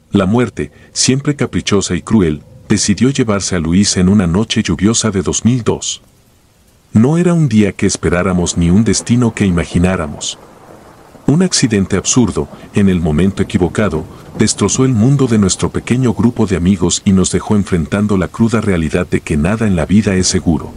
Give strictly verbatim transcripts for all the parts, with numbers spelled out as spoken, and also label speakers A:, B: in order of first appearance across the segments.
A: La muerte, siempre caprichosa y cruel, decidió llevarse a Luis en una noche lluviosa de dos mil dos. No era un día que esperáramos ni un destino que imagináramos. Un accidente absurdo, en el momento equivocado, destrozó el mundo de nuestro pequeño grupo de amigos y nos dejó enfrentando la cruda realidad de que nada en la vida es seguro.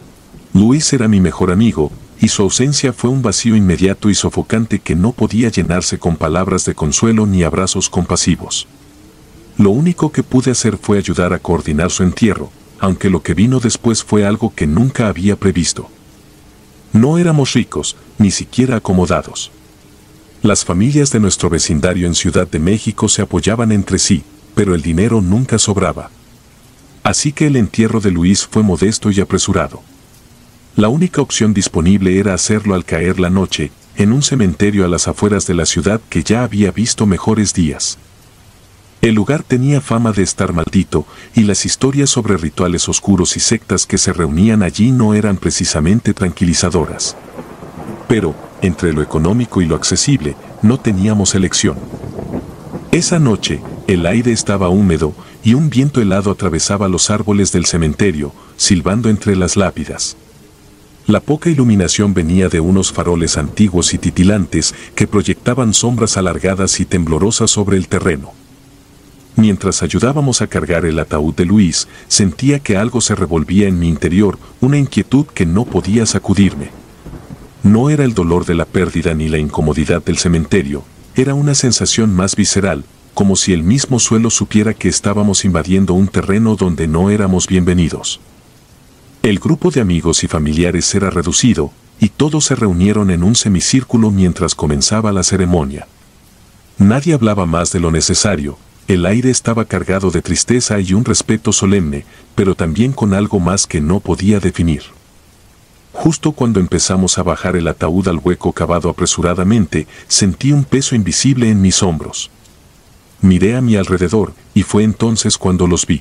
A: Luis era mi mejor amigo, y su ausencia fue un vacío inmediato y sofocante que no podía llenarse con palabras de consuelo ni abrazos compasivos. Lo único que pude hacer fue ayudar a coordinar su entierro, aunque lo que vino después fue algo que nunca había previsto. No éramos ricos, ni siquiera acomodados. Las familias de nuestro vecindario en Ciudad de México se apoyaban entre sí, pero el dinero nunca sobraba. Así que el entierro de Luis fue modesto y apresurado. La única opción disponible era hacerlo al caer la noche, en un cementerio a las afueras de la ciudad que ya había visto mejores días. El lugar tenía fama de estar maldito, y las historias sobre rituales oscuros y sectas que se reunían allí no eran precisamente tranquilizadoras. Pero, entre lo económico y lo accesible, no teníamos elección. Esa noche, el aire estaba húmedo, y un viento helado atravesaba los árboles del cementerio, silbando entre las lápidas. La poca iluminación venía de unos faroles antiguos y titilantes que proyectaban sombras alargadas y temblorosas sobre el terreno. Mientras ayudábamos a cargar el ataúd de Luis, sentía que algo se revolvía en mi interior, una inquietud que no podía sacudirme. No era el dolor de la pérdida ni la incomodidad del cementerio, era una sensación más visceral, como si el mismo suelo supiera que estábamos invadiendo un terreno donde no éramos bienvenidos. El grupo de amigos y familiares era reducido, y todos se reunieron en un semicírculo mientras comenzaba la ceremonia. Nadie hablaba más de lo necesario. El aire estaba cargado de tristeza y un respeto solemne, pero también con algo más que no podía definir. Justo cuando empezamos a bajar el ataúd al hueco cavado apresuradamente, sentí un peso invisible en mis hombros. Miré a mi alrededor, y fue entonces cuando los vi.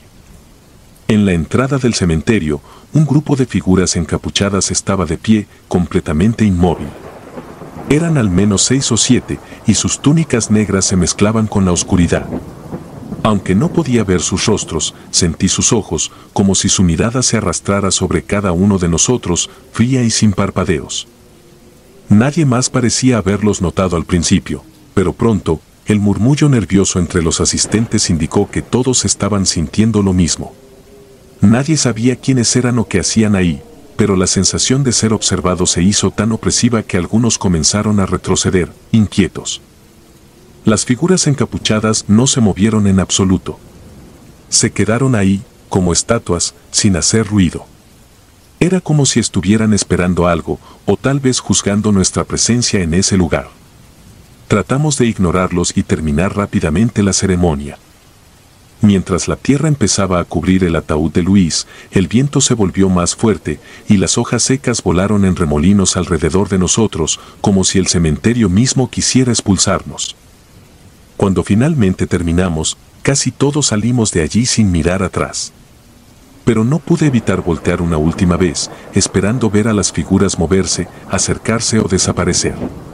A: En la entrada del cementerio, un grupo de figuras encapuchadas estaba de pie, completamente inmóvil. Eran al menos seis o siete, y sus túnicas negras se mezclaban con la oscuridad. Aunque no podía ver sus rostros, sentí sus ojos, como si su mirada se arrastrara sobre cada uno de nosotros, fría y sin parpadeos. Nadie más parecía haberlos notado al principio, pero pronto, el murmullo nervioso entre los asistentes indicó que todos estaban sintiendo lo mismo. Nadie sabía quiénes eran o qué hacían ahí, pero la sensación de ser observado se hizo tan opresiva que algunos comenzaron a retroceder, inquietos. Las figuras encapuchadas no se movieron en absoluto. Se quedaron ahí, como estatuas, sin hacer ruido. Era como si estuvieran esperando algo, o tal vez juzgando nuestra presencia en ese lugar. Tratamos de ignorarlos y terminar rápidamente la ceremonia. Mientras la tierra empezaba a cubrir el ataúd de Luis, el viento se volvió más fuerte, y las hojas secas volaron en remolinos alrededor de nosotros, como si el cementerio mismo quisiera expulsarnos. Cuando finalmente terminamos, casi todos salimos de allí sin mirar atrás. Pero no pude evitar voltear una última vez, esperando ver a las figuras moverse, acercarse o desaparecer.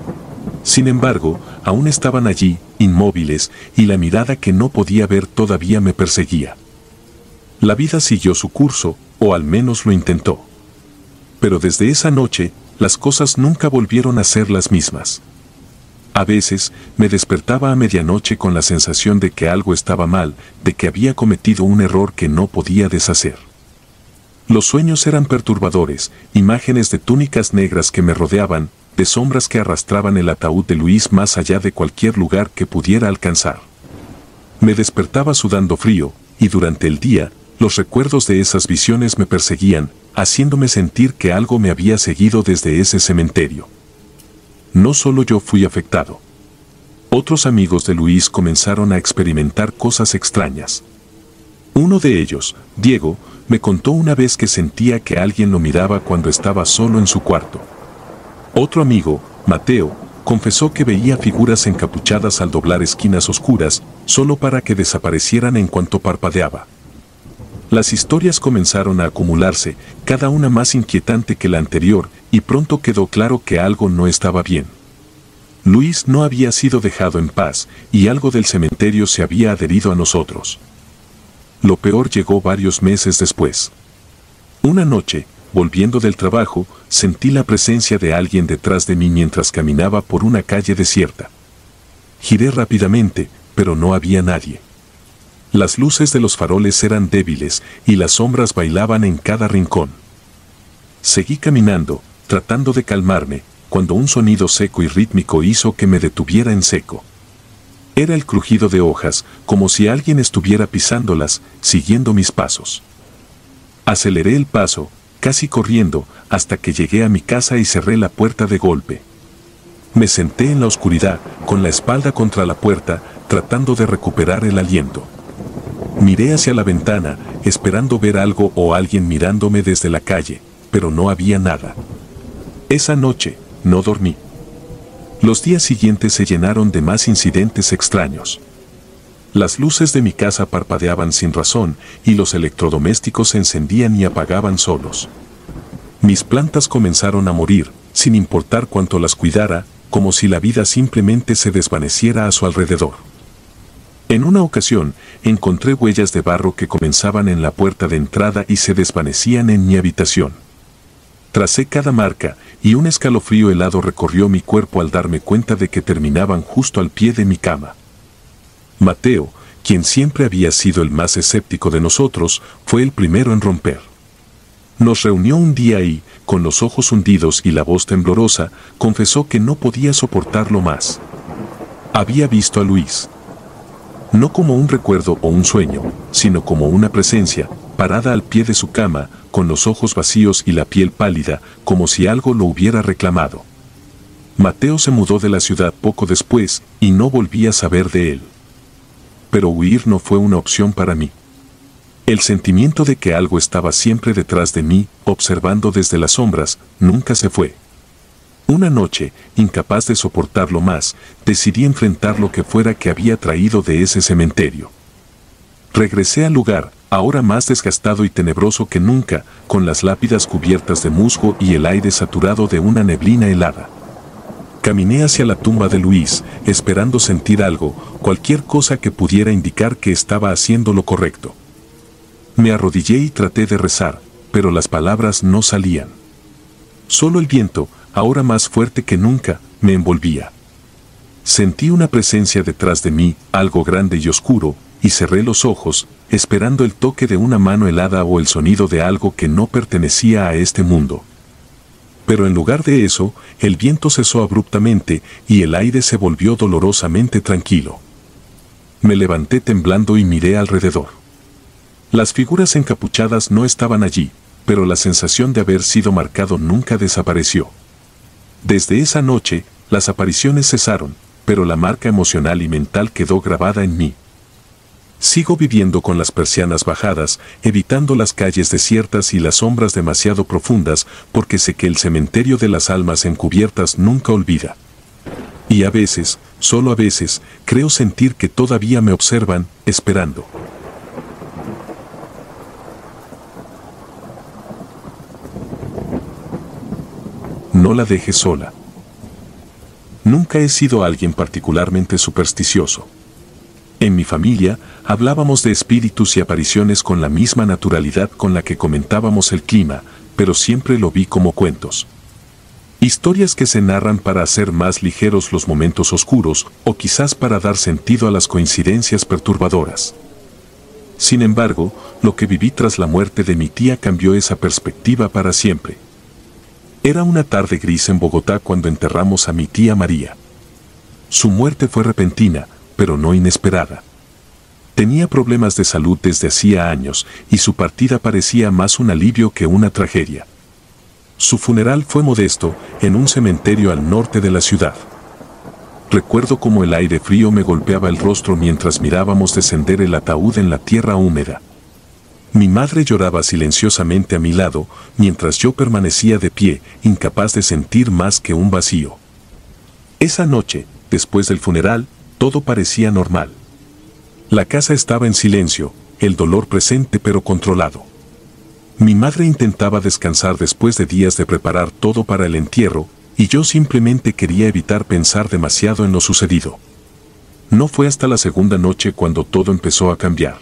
A: Sin embargo, aún estaban allí, inmóviles, y la mirada que no podía ver todavía me perseguía. La vida siguió su curso, o al menos lo intentó. Pero desde esa noche, las cosas nunca volvieron a ser las mismas. A veces, me despertaba a medianoche con la sensación de que algo estaba mal, de que había cometido un error que no podía deshacer. Los sueños eran perturbadores, imágenes de túnicas negras que me rodeaban, de sombras que arrastraban el ataúd de Luis más allá de cualquier lugar que pudiera alcanzar. Me despertaba sudando frío, y durante el día, los recuerdos de esas visiones me perseguían, haciéndome sentir que algo me había seguido desde ese cementerio. No solo yo fui afectado. Otros amigos de Luis comenzaron a experimentar cosas extrañas. Uno de ellos, Diego, me contó una vez que sentía que alguien lo miraba cuando estaba solo en su cuarto. Otro amigo, Mateo, confesó que veía figuras encapuchadas al doblar esquinas oscuras, solo para que desaparecieran en cuanto parpadeaba. Las historias comenzaron a acumularse, cada una más inquietante que la anterior, y pronto quedó claro que algo no estaba bien. Luis no había sido dejado en paz, y algo del cementerio se había adherido a nosotros. Lo peor llegó varios meses después. Una noche, volviendo del trabajo, sentí la presencia de alguien detrás de mí mientras caminaba por una calle desierta. Giré rápidamente, pero no había nadie. Las luces de los faroles eran débiles y las sombras bailaban en cada rincón. Seguí caminando, tratando de calmarme, cuando un sonido seco y rítmico hizo que me detuviera en seco. Era el crujido de hojas, como si alguien estuviera pisándolas, siguiendo mis pasos. Aceleré el paso, casi corriendo, hasta que llegué a mi casa y cerré la puerta de golpe. Me senté en la oscuridad, con la espalda contra la puerta, tratando de recuperar el aliento. Miré hacia la ventana, esperando ver algo o alguien mirándome desde la calle, pero no había nada. Esa noche, no dormí. Los días siguientes se llenaron de más incidentes extraños. Las luces de mi casa parpadeaban sin razón y los electrodomésticos se encendían y apagaban solos. Mis plantas comenzaron a morir, sin importar cuánto las cuidara, como si la vida simplemente se desvaneciera a su alrededor. En una ocasión, encontré huellas de barro que comenzaban en la puerta de entrada y se desvanecían en mi habitación. Tracé cada marca, y un escalofrío helado recorrió mi cuerpo al darme cuenta de que terminaban justo al pie de mi cama. Mateo, quien siempre había sido el más escéptico de nosotros, fue el primero en romper. Nos reunió un día y, con los ojos hundidos y la voz temblorosa, confesó que no podía soportarlo más. Había visto a Luis. No como un recuerdo o un sueño, sino como una presencia, parada al pie de su cama, con los ojos vacíos y la piel pálida, como si algo lo hubiera reclamado. Mateo se mudó de la ciudad poco después, y no volví a saber de él. Pero huir no fue una opción para mí. El sentimiento de que algo estaba siempre detrás de mí, observando desde las sombras, nunca se fue. Una noche, incapaz de soportarlo más, decidí enfrentar lo que fuera que había traído de ese cementerio. Regresé al lugar, ahora más desgastado y tenebroso que nunca, con las lápidas cubiertas de musgo y el aire saturado de una neblina helada. Caminé hacia la tumba de Luis, esperando sentir algo, cualquier cosa que pudiera indicar que estaba haciendo lo correcto. Me arrodillé y traté de rezar, pero las palabras no salían. Solo el viento, ahora más fuerte que nunca, me envolvía. Sentí una presencia detrás de mí, algo grande y oscuro, y cerré los ojos, esperando el toque de una mano helada o el sonido de algo que no pertenecía a este mundo. Pero en lugar de eso, el viento cesó abruptamente y el aire se volvió dolorosamente tranquilo. Me levanté temblando y miré alrededor. Las figuras encapuchadas no estaban allí, pero la sensación de haber sido marcado nunca desapareció. Desde esa noche, las apariciones cesaron, pero la marca emocional y mental quedó grabada en mí. Sigo viviendo con las persianas bajadas, evitando las calles desiertas y las sombras demasiado profundas, porque sé que el cementerio de las almas encubiertas nunca olvida. Y a veces, solo a veces, creo sentir que todavía me observan, esperando. No la dejes sola. Nunca he sido alguien particularmente supersticioso. En mi familia, hablábamos de espíritus y apariciones con la misma naturalidad con la que comentábamos el clima, pero siempre lo vi como cuentos. Historias que se narran para hacer más ligeros los momentos oscuros, o quizás para dar sentido a las coincidencias perturbadoras. Sin embargo, lo que viví tras la muerte de mi tía cambió esa perspectiva para siempre. Era una tarde gris en Bogotá cuando enterramos a mi tía María. Su muerte fue repentina, pero no inesperada. Tenía problemas de salud desde hacía años y su partida parecía más un alivio que una tragedia. Su funeral fue modesto, en un cementerio al norte de la ciudad. Recuerdo cómo el aire frío me golpeaba el rostro mientras mirábamos descender el ataúd en la tierra húmeda. Mi madre lloraba silenciosamente a mi lado, mientras yo permanecía de pie, incapaz de sentir más que un vacío. Esa noche, después del funeral, todo parecía normal. La casa estaba en silencio, el dolor presente pero controlado. Mi madre intentaba descansar después de días de preparar todo para el entierro, y yo simplemente quería evitar pensar demasiado en lo sucedido. No fue hasta la segunda noche cuando todo empezó a cambiar.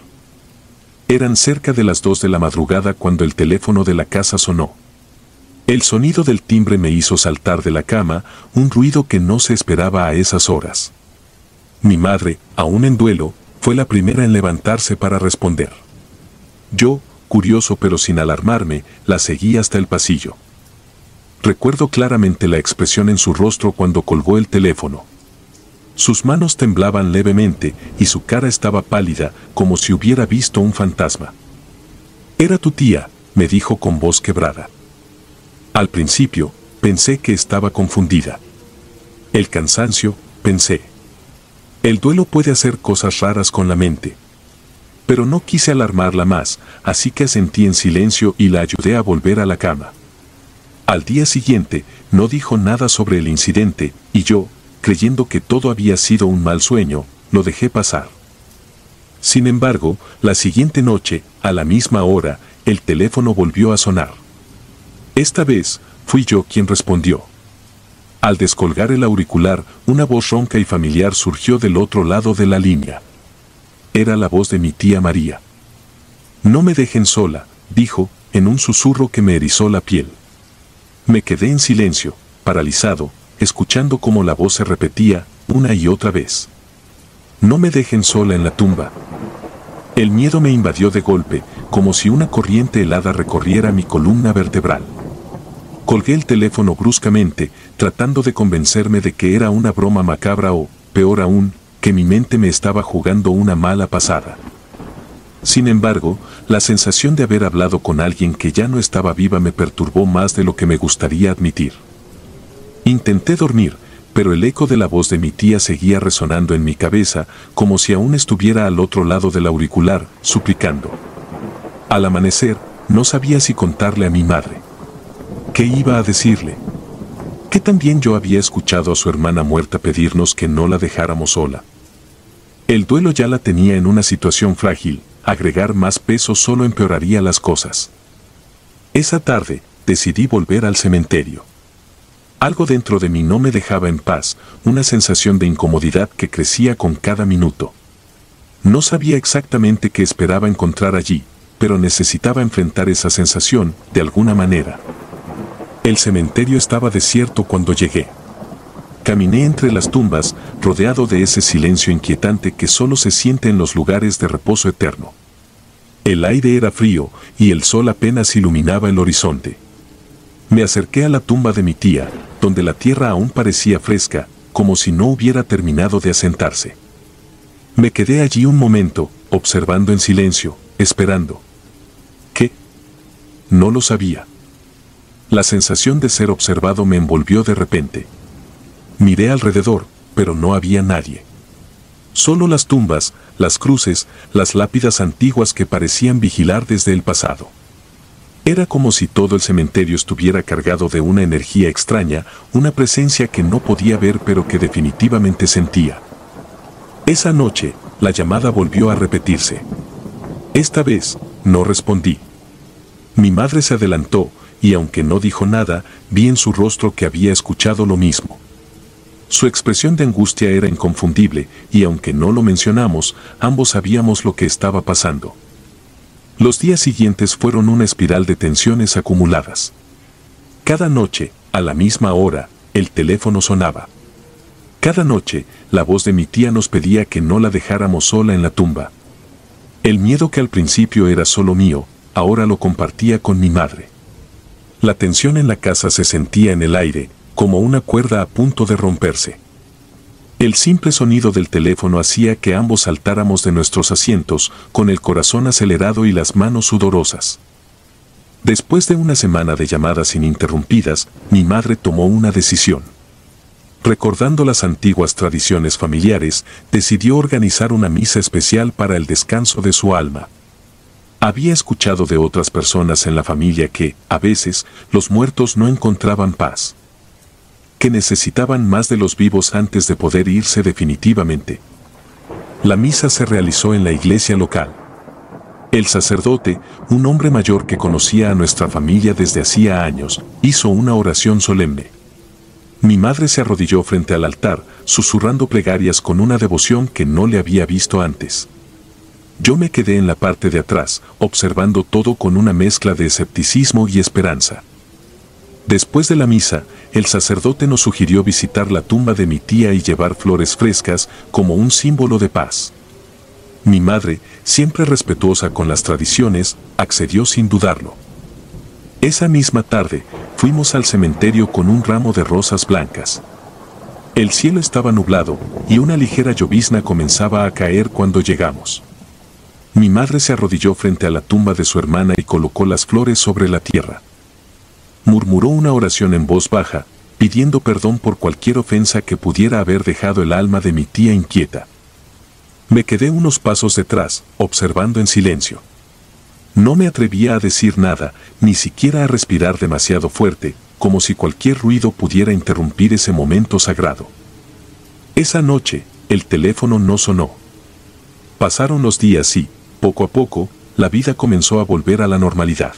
A: Eran cerca de las dos de la madrugada cuando el teléfono de la casa sonó. El sonido del timbre me hizo saltar de la cama, un ruido que no se esperaba a esas horas. Mi madre, aún en duelo, fue la primera en levantarse para responder. Yo, curioso pero sin alarmarme, la seguí hasta el pasillo. Recuerdo claramente la expresión en su rostro cuando colgó el teléfono. Sus manos temblaban levemente y su cara estaba pálida, como si hubiera visto un fantasma. «Era tu tía», me dijo con voz quebrada. Al principio, pensé que estaba confundida. El cansancio, pensé. El duelo puede hacer cosas raras con la mente. Pero no quise alarmarla más, así que asentí en silencio y la ayudé a volver a la cama. Al día siguiente, no dijo nada sobre el incidente, y yo, creyendo que todo había sido un mal sueño, lo dejé pasar. Sin embargo, la siguiente noche, a la misma hora, el teléfono volvió a sonar. Esta vez, fui yo quien respondió. Al descolgar el auricular, una voz ronca y familiar surgió del otro lado de la línea. Era la voz de mi tía María. «No me dejen sola», dijo, en un susurro que me erizó la piel. Me quedé en silencio, paralizado, escuchando cómo la voz se repetía, una y otra vez. «No me dejen sola en la tumba». El miedo me invadió de golpe, como si una corriente helada recorriera mi columna vertebral. Colgué el teléfono bruscamente, tratando de convencerme de que era una broma macabra o, peor aún, que mi mente me estaba jugando una mala pasada. Sin embargo, la sensación de haber hablado con alguien que ya no estaba viva me perturbó más de lo que me gustaría admitir. Intenté dormir, pero el eco de la voz de mi tía seguía resonando en mi cabeza, como si aún estuviera al otro lado del auricular, suplicando. Al amanecer, no sabía si contarle a mi madre. ¿Qué iba a decirle? Que también yo había escuchado a su hermana muerta pedirnos que no la dejáramos sola. El duelo ya la tenía en una situación frágil, agregar más peso solo empeoraría las cosas. Esa tarde, decidí volver al cementerio. Algo dentro de mí no me dejaba en paz, una sensación de incomodidad que crecía con cada minuto. No sabía exactamente qué esperaba encontrar allí, pero necesitaba enfrentar esa sensación, de alguna manera. El cementerio estaba desierto cuando llegué. Caminé entre las tumbas, rodeado de ese silencio inquietante que solo se siente en los lugares de reposo eterno. El aire era frío, y el sol apenas iluminaba el horizonte. Me acerqué a la tumba de mi tía, donde la tierra aún parecía fresca, como si no hubiera terminado de asentarse. Me quedé allí un momento, observando en silencio, esperando. ¿Qué? No lo sabía. La sensación de ser observado me envolvió de repente. Miré alrededor, pero no había nadie. Solo las tumbas, las cruces, las lápidas antiguas que parecían vigilar desde el pasado. Era como si todo el cementerio estuviera cargado de una energía extraña, una presencia que no podía ver pero que definitivamente sentía. Esa noche, la llamada volvió a repetirse. Esta vez, no respondí. Mi madre se adelantó, y aunque no dijo nada, vi en su rostro que había escuchado lo mismo. Su expresión de angustia era inconfundible, y aunque no lo mencionamos, ambos sabíamos lo que estaba pasando. Los días siguientes fueron una espiral de tensiones acumuladas. Cada noche, a la misma hora, el teléfono sonaba. Cada noche, la voz de mi tía nos pedía que no la dejáramos sola en la tumba. El miedo que al principio era solo mío, ahora lo compartía con mi madre. La tensión en la casa se sentía en el aire, como una cuerda a punto de romperse. El simple sonido del teléfono hacía que ambos saltáramos de nuestros asientos, con el corazón acelerado y las manos sudorosas. Después de una semana de llamadas ininterrumpidas, mi madre tomó una decisión. Recordando las antiguas tradiciones familiares, decidió organizar una misa especial para el descanso de su alma. Había escuchado de otras personas en la familia que, a veces, los muertos no encontraban paz. Que necesitaban más de los vivos antes de poder irse definitivamente. La misa se realizó en la iglesia local. El sacerdote, un hombre mayor que conocía a nuestra familia desde hacía años, hizo una oración solemne. Mi madre se arrodilló frente al altar, susurrando plegarias con una devoción que no le había visto antes. Yo me quedé en la parte de atrás, observando todo con una mezcla de escepticismo y esperanza. Después de la misa, el sacerdote nos sugirió visitar la tumba de mi tía y llevar flores frescas como un símbolo de paz. Mi madre, siempre respetuosa con las tradiciones, accedió sin dudarlo. Esa misma tarde, fuimos al cementerio con un ramo de rosas blancas. El cielo estaba nublado y una ligera llovizna comenzaba a caer cuando llegamos. Mi madre se arrodilló frente a la tumba de su hermana y colocó las flores sobre la tierra. Murmuró una oración en voz baja, pidiendo perdón por cualquier ofensa que pudiera haber dejado el alma de mi tía inquieta. Me quedé unos pasos detrás, observando en silencio. No me atrevía a decir nada, ni siquiera a respirar demasiado fuerte, como si cualquier ruido pudiera interrumpir ese momento sagrado. Esa noche, el teléfono no sonó. Pasaron los días y, poco a poco, la vida comenzó a volver a la normalidad.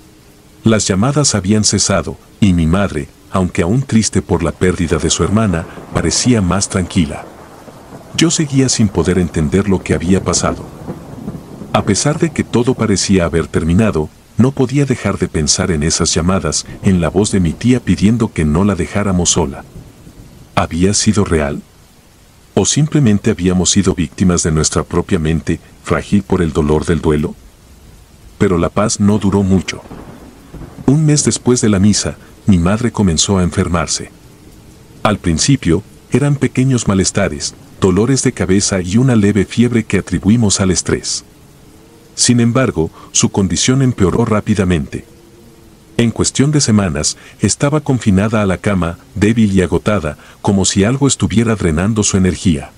A: Las llamadas habían cesado, y mi madre, aunque aún triste por la pérdida de su hermana, parecía más tranquila. Yo seguía sin poder entender lo que había pasado. A pesar de que todo parecía haber terminado, no podía dejar de pensar en esas llamadas, en la voz de mi tía pidiendo que no la dejáramos sola. ¿Había sido real? ¿O simplemente habíamos sido víctimas de nuestra propia mente, frágil por el dolor del duelo? Pero la paz no duró mucho. Un mes después de la misa, mi madre comenzó a enfermarse. Al principio, eran pequeños malestares, dolores de cabeza y una leve fiebre que atribuimos al estrés. Sin embargo, su condición empeoró rápidamente. En cuestión de semanas, estaba confinada a la cama, débil y agotada, como si algo estuviera drenando su energía.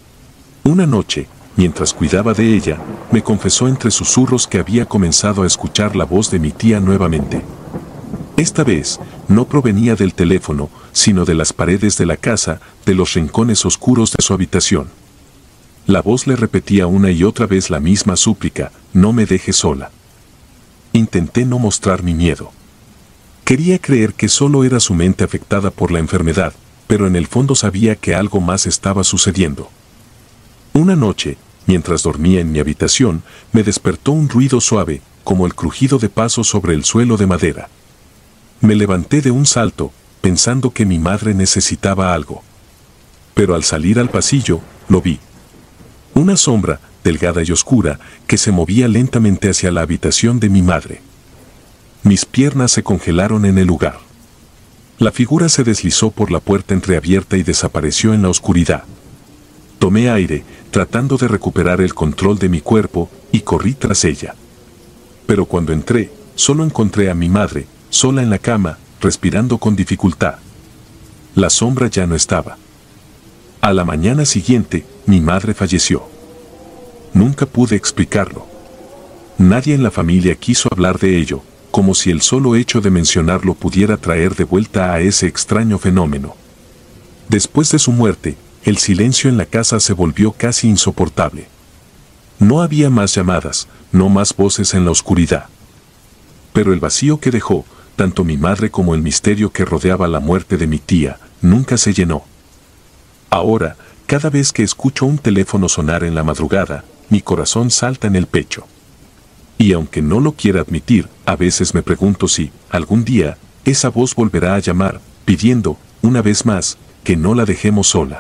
A: Una noche, mientras cuidaba de ella, me confesó entre susurros que había comenzado a escuchar la voz de mi tía nuevamente. Esta vez, no provenía del teléfono, sino de las paredes de la casa, de los rincones oscuros de su habitación. La voz le repetía una y otra vez la misma súplica: no me dejes sola. Intenté no mostrar mi miedo. Quería creer que solo era su mente afectada por la enfermedad, pero en el fondo sabía que algo más estaba sucediendo. Una noche, mientras dormía en mi habitación, me despertó un ruido suave, como el crujido de pasos sobre el suelo de madera. Me levanté de un salto, pensando que mi madre necesitaba algo. Pero al salir al pasillo, lo vi. Una sombra, delgada y oscura, que se movía lentamente hacia la habitación de mi madre. Mis piernas se congelaron en el lugar. La figura se deslizó por la puerta entreabierta y desapareció en la oscuridad. Tomé aire, tratando de recuperar el control de mi cuerpo, y corrí tras ella. Pero cuando entré, solo encontré a mi madre, sola en la cama, respirando con dificultad. La sombra ya no estaba. A la mañana siguiente, mi madre falleció. Nunca pude explicarlo. Nadie en la familia quiso hablar de ello, como si el solo hecho de mencionarlo pudiera traer de vuelta a ese extraño fenómeno. Después de su muerte, el silencio en la casa se volvió casi insoportable. No había más llamadas, no más voces en la oscuridad. Pero el vacío que dejó, tanto mi madre como el misterio que rodeaba la muerte de mi tía, nunca se llenó. Ahora, cada vez que escucho un teléfono sonar en la madrugada, mi corazón salta en el pecho. Y aunque no lo quiera admitir, a veces me pregunto si, algún día, esa voz volverá a llamar, pidiendo, una vez más, que no la dejemos sola.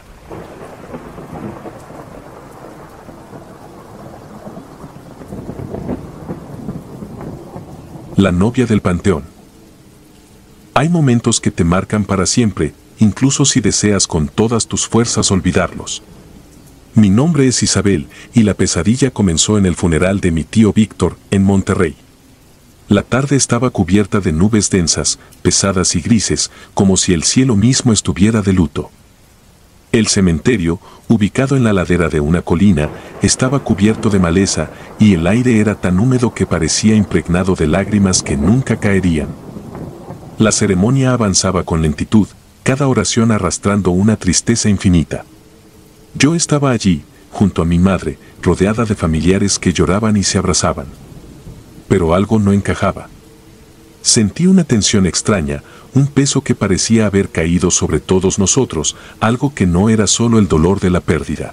A: La novia del panteón. Hay momentos que te marcan para siempre, incluso si deseas con todas tus fuerzas olvidarlos. Mi nombre es Isabel, y la pesadilla comenzó en el funeral de mi tío Víctor, en Monterrey. La tarde estaba cubierta de nubes densas, pesadas y grises, como si el cielo mismo estuviera de luto. El cementerio, ubicado en la ladera de una colina, estaba cubierto de maleza, y el aire era tan húmedo que parecía impregnado de lágrimas que nunca caerían. La ceremonia avanzaba con lentitud, cada oración arrastrando una tristeza infinita. Yo estaba allí, junto a mi madre, rodeada de familiares que lloraban y se abrazaban. Pero algo no encajaba. Sentí una tensión extraña, un peso que parecía haber caído sobre todos nosotros, algo que no era solo el dolor de la pérdida.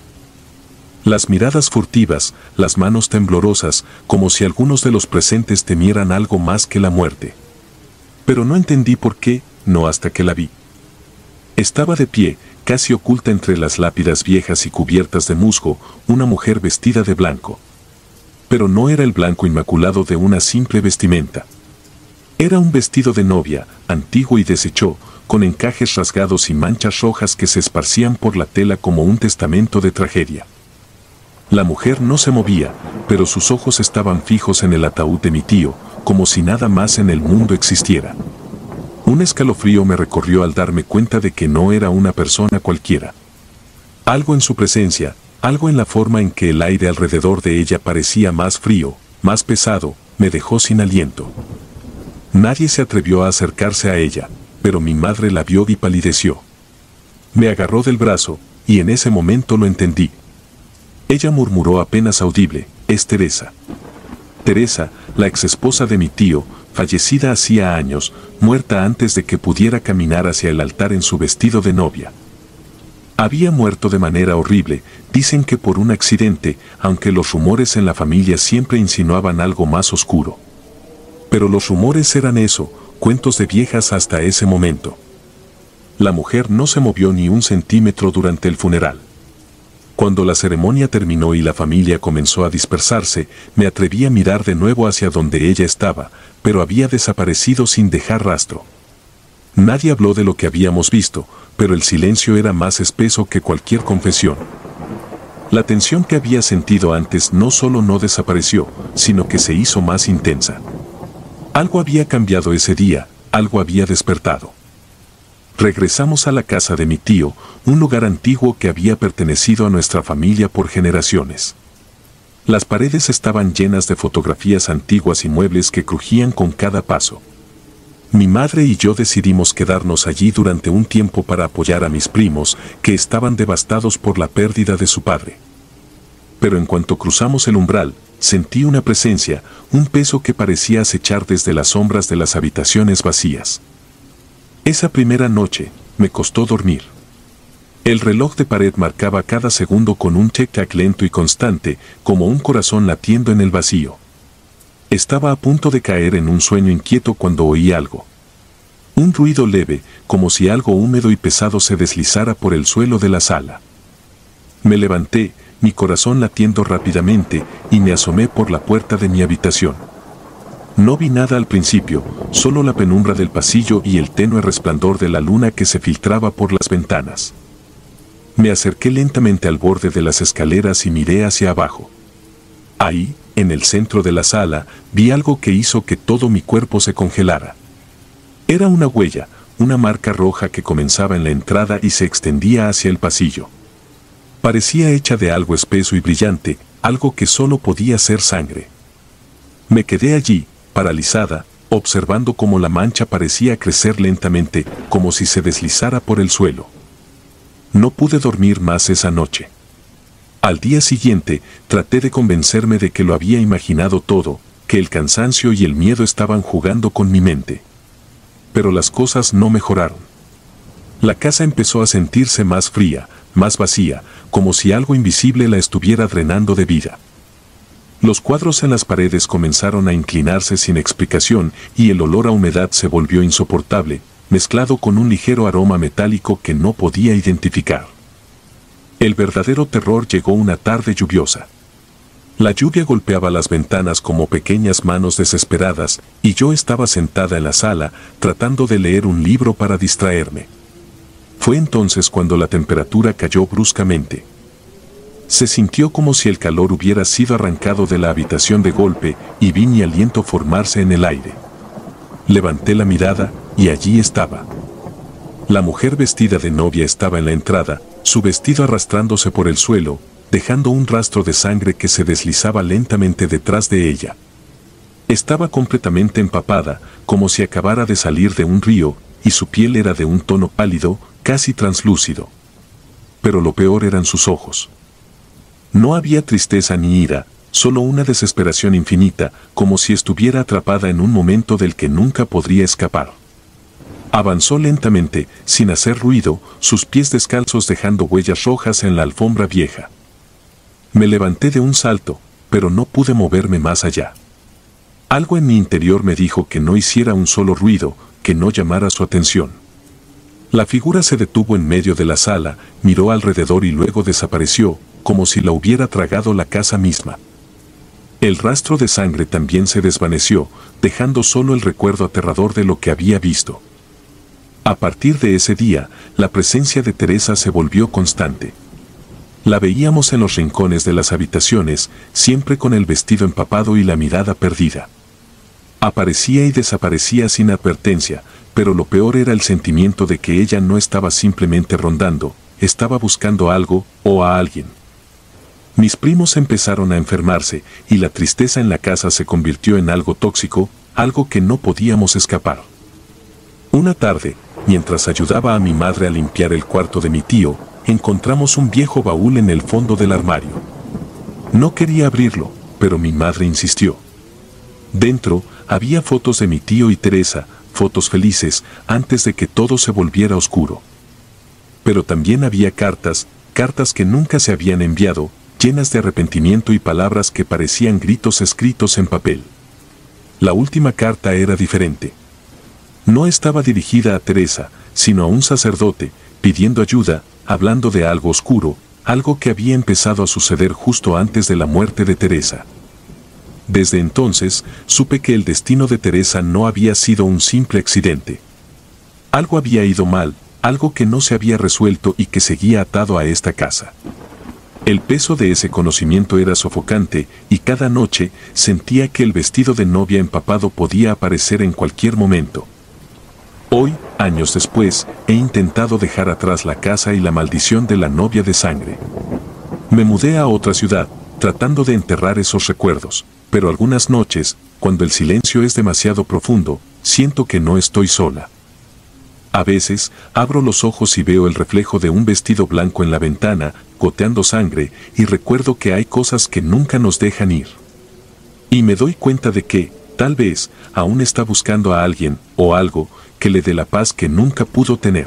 A: Las miradas furtivas, las manos temblorosas, como si algunos de los presentes temieran algo más que la muerte. Pero no entendí por qué, no hasta que la vi. Estaba de pie, casi oculta entre las lápidas viejas y cubiertas de musgo, una mujer vestida de blanco. Pero no era el blanco inmaculado de una simple vestimenta. Era un vestido de novia, antiguo y deshecho, con encajes rasgados y manchas rojas que se esparcían por la tela como un testamento de tragedia. La mujer no se movía, pero sus ojos estaban fijos en el ataúd de mi tío, como si nada más en el mundo existiera. Un escalofrío me recorrió al darme cuenta de que no era una persona cualquiera. Algo en su presencia, algo en la forma en que el aire alrededor de ella parecía más frío, más pesado, me dejó sin aliento. Nadie se atrevió a acercarse a ella, pero mi madre la vio y palideció. Me agarró del brazo, y en ese momento lo entendí. Ella murmuró apenas audible, «Es Teresa». Teresa, la exesposa de mi tío, fallecida hacía años, muerta antes de que pudiera caminar hacia el altar en su vestido de novia. Había muerto de manera horrible, dicen que por un accidente, aunque los rumores en la familia siempre insinuaban algo más oscuro. Pero los rumores eran eso, cuentos de viejas hasta ese momento. La mujer no se movió ni un centímetro durante el funeral. Cuando la ceremonia terminó y la familia comenzó a dispersarse, me atreví a mirar de nuevo hacia donde ella estaba, pero había desaparecido sin dejar rastro. Nadie habló de lo que habíamos visto, pero el silencio era más espeso que cualquier confesión. La tensión que había sentido antes no solo no desapareció, sino que se hizo más intensa. Algo había cambiado ese día, algo había despertado. Regresamos a la casa de mi tío, un lugar antiguo que había pertenecido a nuestra familia por generaciones. Las paredes estaban llenas de fotografías antiguas y muebles que crujían con cada paso. Mi madre y yo decidimos quedarnos allí durante un tiempo para apoyar a mis primos, que estaban devastados por la pérdida de su padre. Pero en cuanto cruzamos el umbral, sentí una presencia, un peso que parecía acechar desde las sombras de las habitaciones vacías. Esa primera noche, me costó dormir. El reloj de pared marcaba cada segundo con un tic-tac lento y constante, como un corazón latiendo en el vacío. Estaba a punto de caer en un sueño inquieto cuando oí algo. Un ruido leve, como si algo húmedo y pesado se deslizara por el suelo de la sala. Me levanté, mi corazón latiendo rápidamente, y me asomé por la puerta de mi habitación. No vi nada al principio, solo la penumbra del pasillo y el tenue resplandor de la luna que se filtraba por las ventanas. Me acerqué lentamente al borde de las escaleras y miré hacia abajo. Ahí, en el centro de la sala, vi algo que hizo que todo mi cuerpo se congelara. Era una huella, una marca roja que comenzaba en la entrada y se extendía hacia el pasillo. Parecía hecha de algo espeso y brillante, algo que solo podía ser sangre. Me quedé allí, paralizada, observando cómo la mancha parecía crecer lentamente, como si se deslizara por el suelo. No pude dormir más esa noche. Al día siguiente, traté de convencerme de que lo había imaginado todo, que el cansancio y el miedo estaban jugando con mi mente. Pero las cosas no mejoraron. La casa empezó a sentirse más fría, más vacía, como si algo invisible la estuviera drenando de vida. Los cuadros en las paredes comenzaron a inclinarse sin explicación y el olor a humedad se volvió insoportable, mezclado con un ligero aroma metálico que no podía identificar. El verdadero terror llegó una tarde lluviosa. La lluvia golpeaba las ventanas como pequeñas manos desesperadas y yo estaba sentada en la sala tratando de leer un libro para distraerme. Fue entonces cuando la temperatura cayó bruscamente. Se sintió como si el calor hubiera sido arrancado de la habitación de golpe y vi mi aliento formarse en el aire. Levanté la mirada y allí estaba. La mujer vestida de novia estaba en la entrada, su vestido arrastrándose por el suelo, dejando un rastro de sangre que se deslizaba lentamente detrás de ella. Estaba completamente empapada, como si acabara de salir de un río, y su piel era de un tono pálido, casi translúcido. Pero lo peor eran sus ojos. No había tristeza ni ira, solo una desesperación infinita, como si estuviera atrapada en un momento del que nunca podría escapar. Avanzó lentamente, sin hacer ruido, sus pies descalzos dejando huellas rojas en la alfombra vieja. Me levanté de un salto, pero no pude moverme más allá. Algo en mi interior me dijo que no hiciera un solo ruido, que no llamara su atención. La figura se detuvo en medio de la sala, miró alrededor y luego desapareció, como si la hubiera tragado la casa misma. El rastro de sangre también se desvaneció, dejando solo el recuerdo aterrador de lo que había visto. A partir de ese día, la presencia de Teresa se volvió constante. La veíamos en los rincones de las habitaciones, siempre con el vestido empapado y la mirada perdida. Aparecía y desaparecía sin advertencia, pero lo peor era el sentimiento de que ella no estaba simplemente rondando, estaba buscando algo o a alguien. Mis primos empezaron a enfermarse y la tristeza en la casa se convirtió en algo tóxico, algo que no podíamos escapar. Una tarde, mientras ayudaba a mi madre a limpiar el cuarto de mi tío, encontramos un viejo baúl en el fondo del armario. No quería abrirlo, pero mi madre insistió. Dentro había fotos de mi tío y Teresa, fotos felices, antes de que todo se volviera oscuro. Pero también había cartas, cartas que nunca se habían enviado, llenas de arrepentimiento y palabras que parecían gritos escritos en papel. La última carta era diferente. No estaba dirigida a Teresa, sino a un sacerdote, pidiendo ayuda, hablando de algo oscuro, algo que había empezado a suceder justo antes de la muerte de Teresa. Desde entonces, supe que el destino de Teresa no había sido un simple accidente. Algo había ido mal, algo que no se había resuelto y que seguía atado a esta casa. El peso de ese conocimiento era sofocante y cada noche sentía que el vestido de novia empapado podía aparecer en cualquier momento. Hoy, años después, he intentado dejar atrás la casa y la maldición de la novia de sangre. Me mudé a otra ciudad, tratando de enterrar esos recuerdos, pero algunas noches, cuando el silencio es demasiado profundo, siento que no estoy sola. A veces, abro los ojos y veo el reflejo de un vestido blanco en la ventana, goteando sangre, y recuerdo que hay cosas que nunca nos dejan ir. Y me doy cuenta de que, tal vez, aún está buscando a alguien, o algo, que le dé la paz que nunca pudo tener.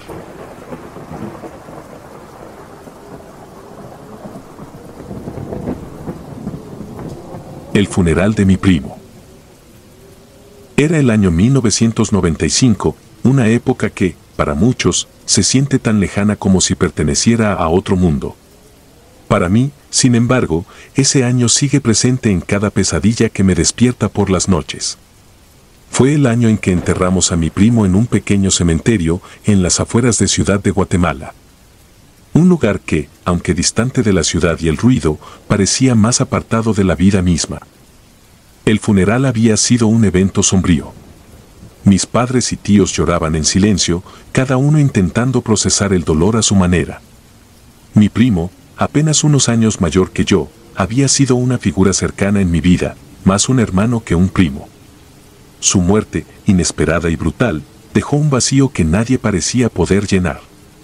A: El funeral de mi primo. Era el año mil novecientos noventa y cinco, una época que, para muchos, se siente tan lejana como si perteneciera a otro mundo. Para mí, sin embargo, ese año sigue presente en cada pesadilla que me despierta por las noches. Fue el año en que enterramos a mi primo en un pequeño cementerio en las afueras de Ciudad de Guatemala. Un lugar que, aunque distante de la ciudad y el ruido, parecía más apartado de la vida misma. El funeral había sido un evento sombrío. Mis padres y tíos lloraban en silencio, cada uno intentando procesar el dolor a su manera. Mi primo, apenas unos años mayor que yo, había sido una figura cercana en mi vida, más un hermano que un primo. Su muerte, inesperada y brutal, dejó un vacío que nadie parecía poder llenar.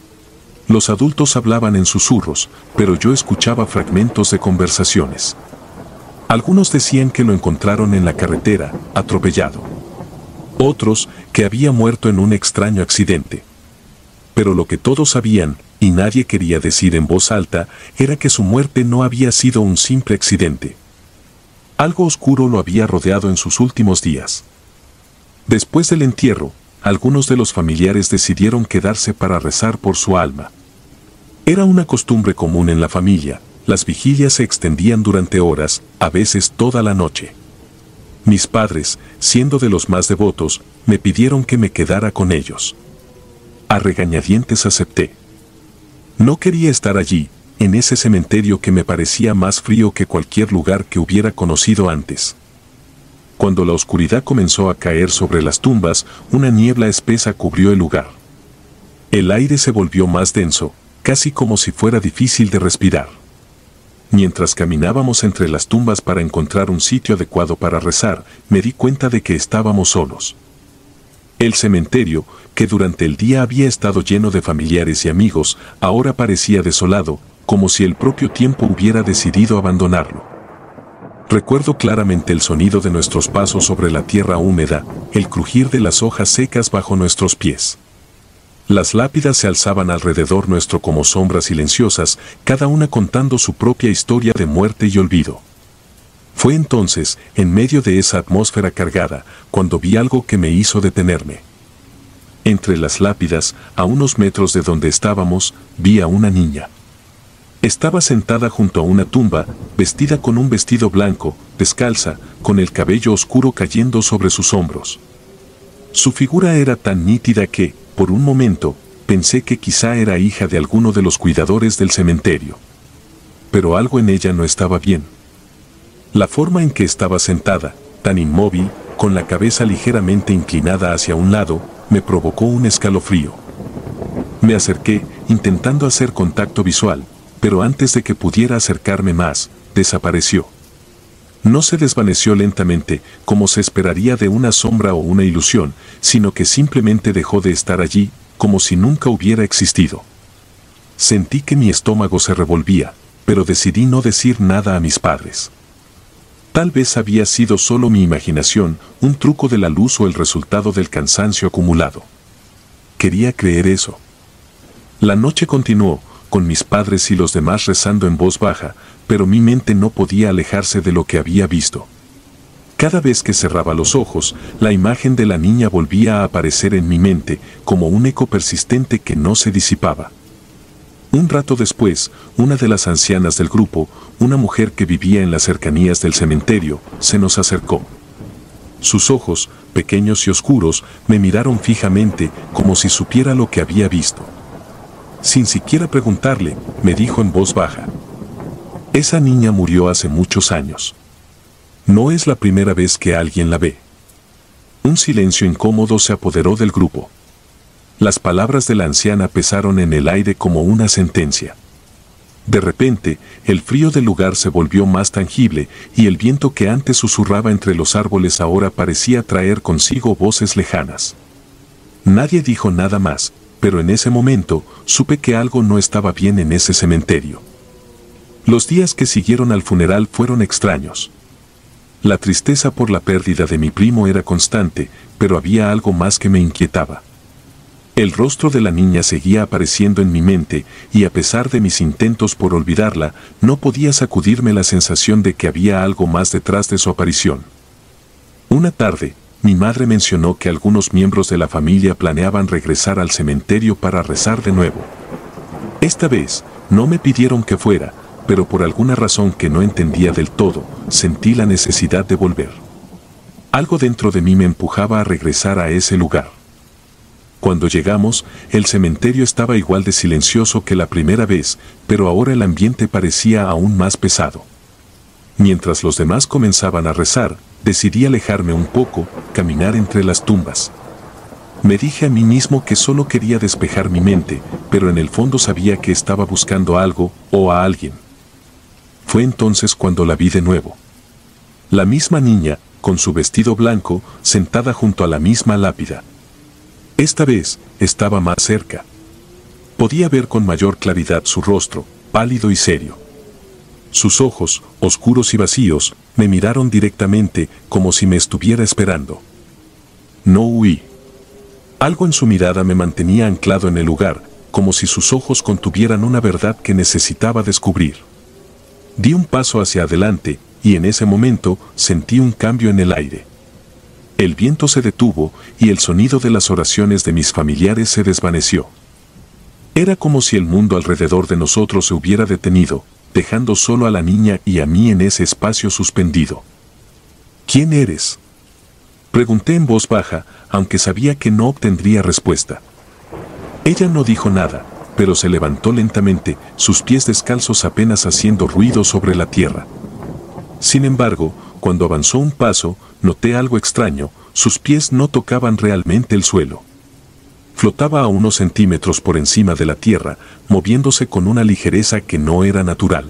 A: Los adultos hablaban en susurros, pero yo escuchaba fragmentos de conversaciones. Algunos decían que lo encontraron en la carretera, atropellado. Otros, que había muerto en un extraño accidente. Pero lo que todos sabían, y nadie quería decir en voz alta, era que su muerte no había sido un simple accidente. Algo oscuro lo había rodeado en sus últimos días. Después del entierro, algunos de los familiares decidieron quedarse para rezar por su alma. Era una costumbre común en la familia, las vigilias se extendían durante horas, a veces toda la noche. Mis padres, siendo de los más devotos, me pidieron que me quedara con ellos. A regañadientes acepté. No quería estar allí, en ese cementerio que me parecía más frío que cualquier lugar que hubiera conocido antes. Cuando la oscuridad comenzó a caer sobre las tumbas, una niebla espesa cubrió el lugar. El aire se volvió más denso, casi como si fuera difícil de respirar. Mientras caminábamos entre las tumbas para encontrar un sitio adecuado para rezar, me di cuenta de que estábamos solos. El cementerio, que durante el día había estado lleno de familiares y amigos, ahora parecía desolado, como si el propio tiempo hubiera decidido abandonarlo. Recuerdo claramente el sonido de nuestros pasos sobre la tierra húmeda, el crujir de las hojas secas bajo nuestros pies. Las lápidas se alzaban alrededor nuestro como sombras silenciosas, cada una contando su propia historia de muerte y olvido. Fue entonces, en medio de esa atmósfera cargada, cuando vi algo que me hizo detenerme. Entre las lápidas, a unos metros de donde estábamos, vi a una niña. Estaba sentada junto a una tumba, vestida con un vestido blanco, descalza, con el cabello oscuro cayendo sobre sus hombros. Su figura era tan nítida que, por un momento, pensé que quizá era hija de alguno de los cuidadores del cementerio. Pero algo en ella no estaba bien. La forma en que estaba sentada, tan inmóvil, con la cabeza ligeramente inclinada hacia un lado, me provocó un escalofrío. Me acerqué, intentando hacer contacto visual, pero antes de que pudiera acercarme más, desapareció. No se desvaneció lentamente, como se esperaría de una sombra o una ilusión, sino que simplemente dejó de estar allí, como si nunca hubiera existido. Sentí que mi estómago se revolvía, pero decidí no decir nada a mis padres. Tal vez había sido solo mi imaginación, un truco de la luz o el resultado del cansancio acumulado. Quería creer eso. La noche continuó, con mis padres y los demás rezando en voz baja, pero mi mente no podía alejarse de lo que había visto. Cada vez que cerraba los ojos, la imagen de la niña volvía a aparecer en mi mente, como un eco persistente que no se disipaba. Un rato después, una de las ancianas del grupo, una mujer que vivía en las cercanías del cementerio, se nos acercó. Sus ojos, pequeños y oscuros, me miraron fijamente, como si supiera lo que había visto. Sin siquiera preguntarle, me dijo en voz baja: «Esa niña murió hace muchos años. No es la primera vez que alguien la ve». Un silencio incómodo se apoderó del grupo. Las palabras de la anciana pesaron en el aire como una sentencia. De repente, el frío del lugar se volvió más tangible, y el viento que antes susurraba entre los árboles ahora parecía traer consigo voces lejanas. Nadie dijo nada más, pero en ese momento supe que algo no estaba bien en ese cementerio. Los días que siguieron al funeral fueron extraños. La tristeza por la pérdida de mi primo era constante, pero había algo más que me inquietaba. El rostro de la niña seguía apareciendo en mi mente, y a pesar de mis intentos por olvidarla, no podía sacudirme la sensación de que había algo más detrás de su aparición. Una tarde, mi madre mencionó que algunos miembros de la familia planeaban regresar al cementerio para rezar de nuevo. Esta vez, no me pidieron que fuera, pero por alguna razón que no entendía del todo, sentí la necesidad de volver. Algo dentro de mí me empujaba a regresar a ese lugar. Cuando llegamos, el cementerio estaba igual de silencioso que la primera vez, pero ahora el ambiente parecía aún más pesado. Mientras los demás comenzaban a rezar, decidí alejarme un poco, caminar entre las tumbas. Me dije a mí mismo que solo quería despejar mi mente, pero en el fondo sabía que estaba buscando algo, o a alguien. Fue entonces cuando la vi de nuevo. La misma niña, con su vestido blanco, sentada junto a la misma lápida. Esta vez, estaba más cerca. Podía ver con mayor claridad su rostro, pálido y serio. Sus ojos, oscuros y vacíos, me miraron directamente, como si me estuviera esperando. No huí. Algo en su mirada me mantenía anclado en el lugar, como si sus ojos contuvieran una verdad que necesitaba descubrir. Di un paso hacia adelante, y en ese momento sentí un cambio en el aire. El viento se detuvo, y el sonido de las oraciones de mis familiares se desvaneció. Era como si el mundo alrededor de nosotros se hubiera detenido, dejando solo a la niña y a mí en ese espacio suspendido. ¿Quién eres?, pregunté en voz baja, aunque sabía que no obtendría respuesta. Ella no dijo nada, pero se levantó lentamente, sus pies descalzos apenas haciendo ruido sobre la tierra. Sin embargo, cuando avanzó un paso, noté algo extraño: sus pies no tocaban realmente el suelo. Flotaba a unos centímetros por encima de la tierra, moviéndose con una ligereza que no era natural.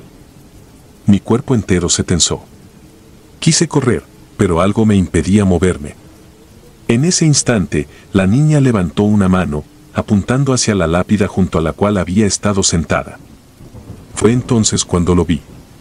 A: Mi cuerpo entero se tensó. Quise correr, pero algo me impedía moverme. En ese instante, la niña levantó una mano, apuntando hacia la lápida junto a la cual había estado sentada. Fue entonces cuando lo vi.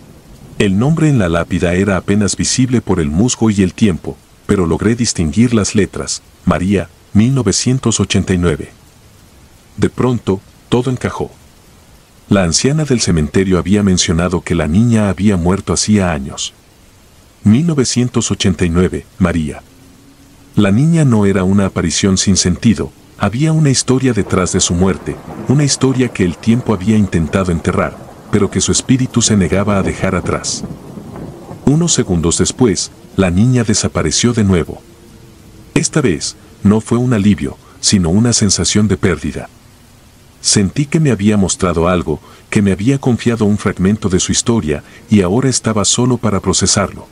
A: El nombre en la lápida era apenas visible por el musgo y el tiempo, pero logré distinguir las letras: María, mil novecientos ochenta y nueve. De pronto, todo encajó. La anciana del cementerio había mencionado que la niña había muerto hacía años. mil novecientos ochenta y nueve, María. La niña no era una aparición sin sentido, había una historia detrás de su muerte, una historia que el tiempo había intentado enterrar, pero que su espíritu se negaba a dejar atrás. Unos segundos después, la niña desapareció de nuevo. Esta vez, no fue un alivio, sino una sensación de pérdida. Sentí que me había mostrado algo, que me había confiado un fragmento de su historia, y ahora estaba solo para procesarlo.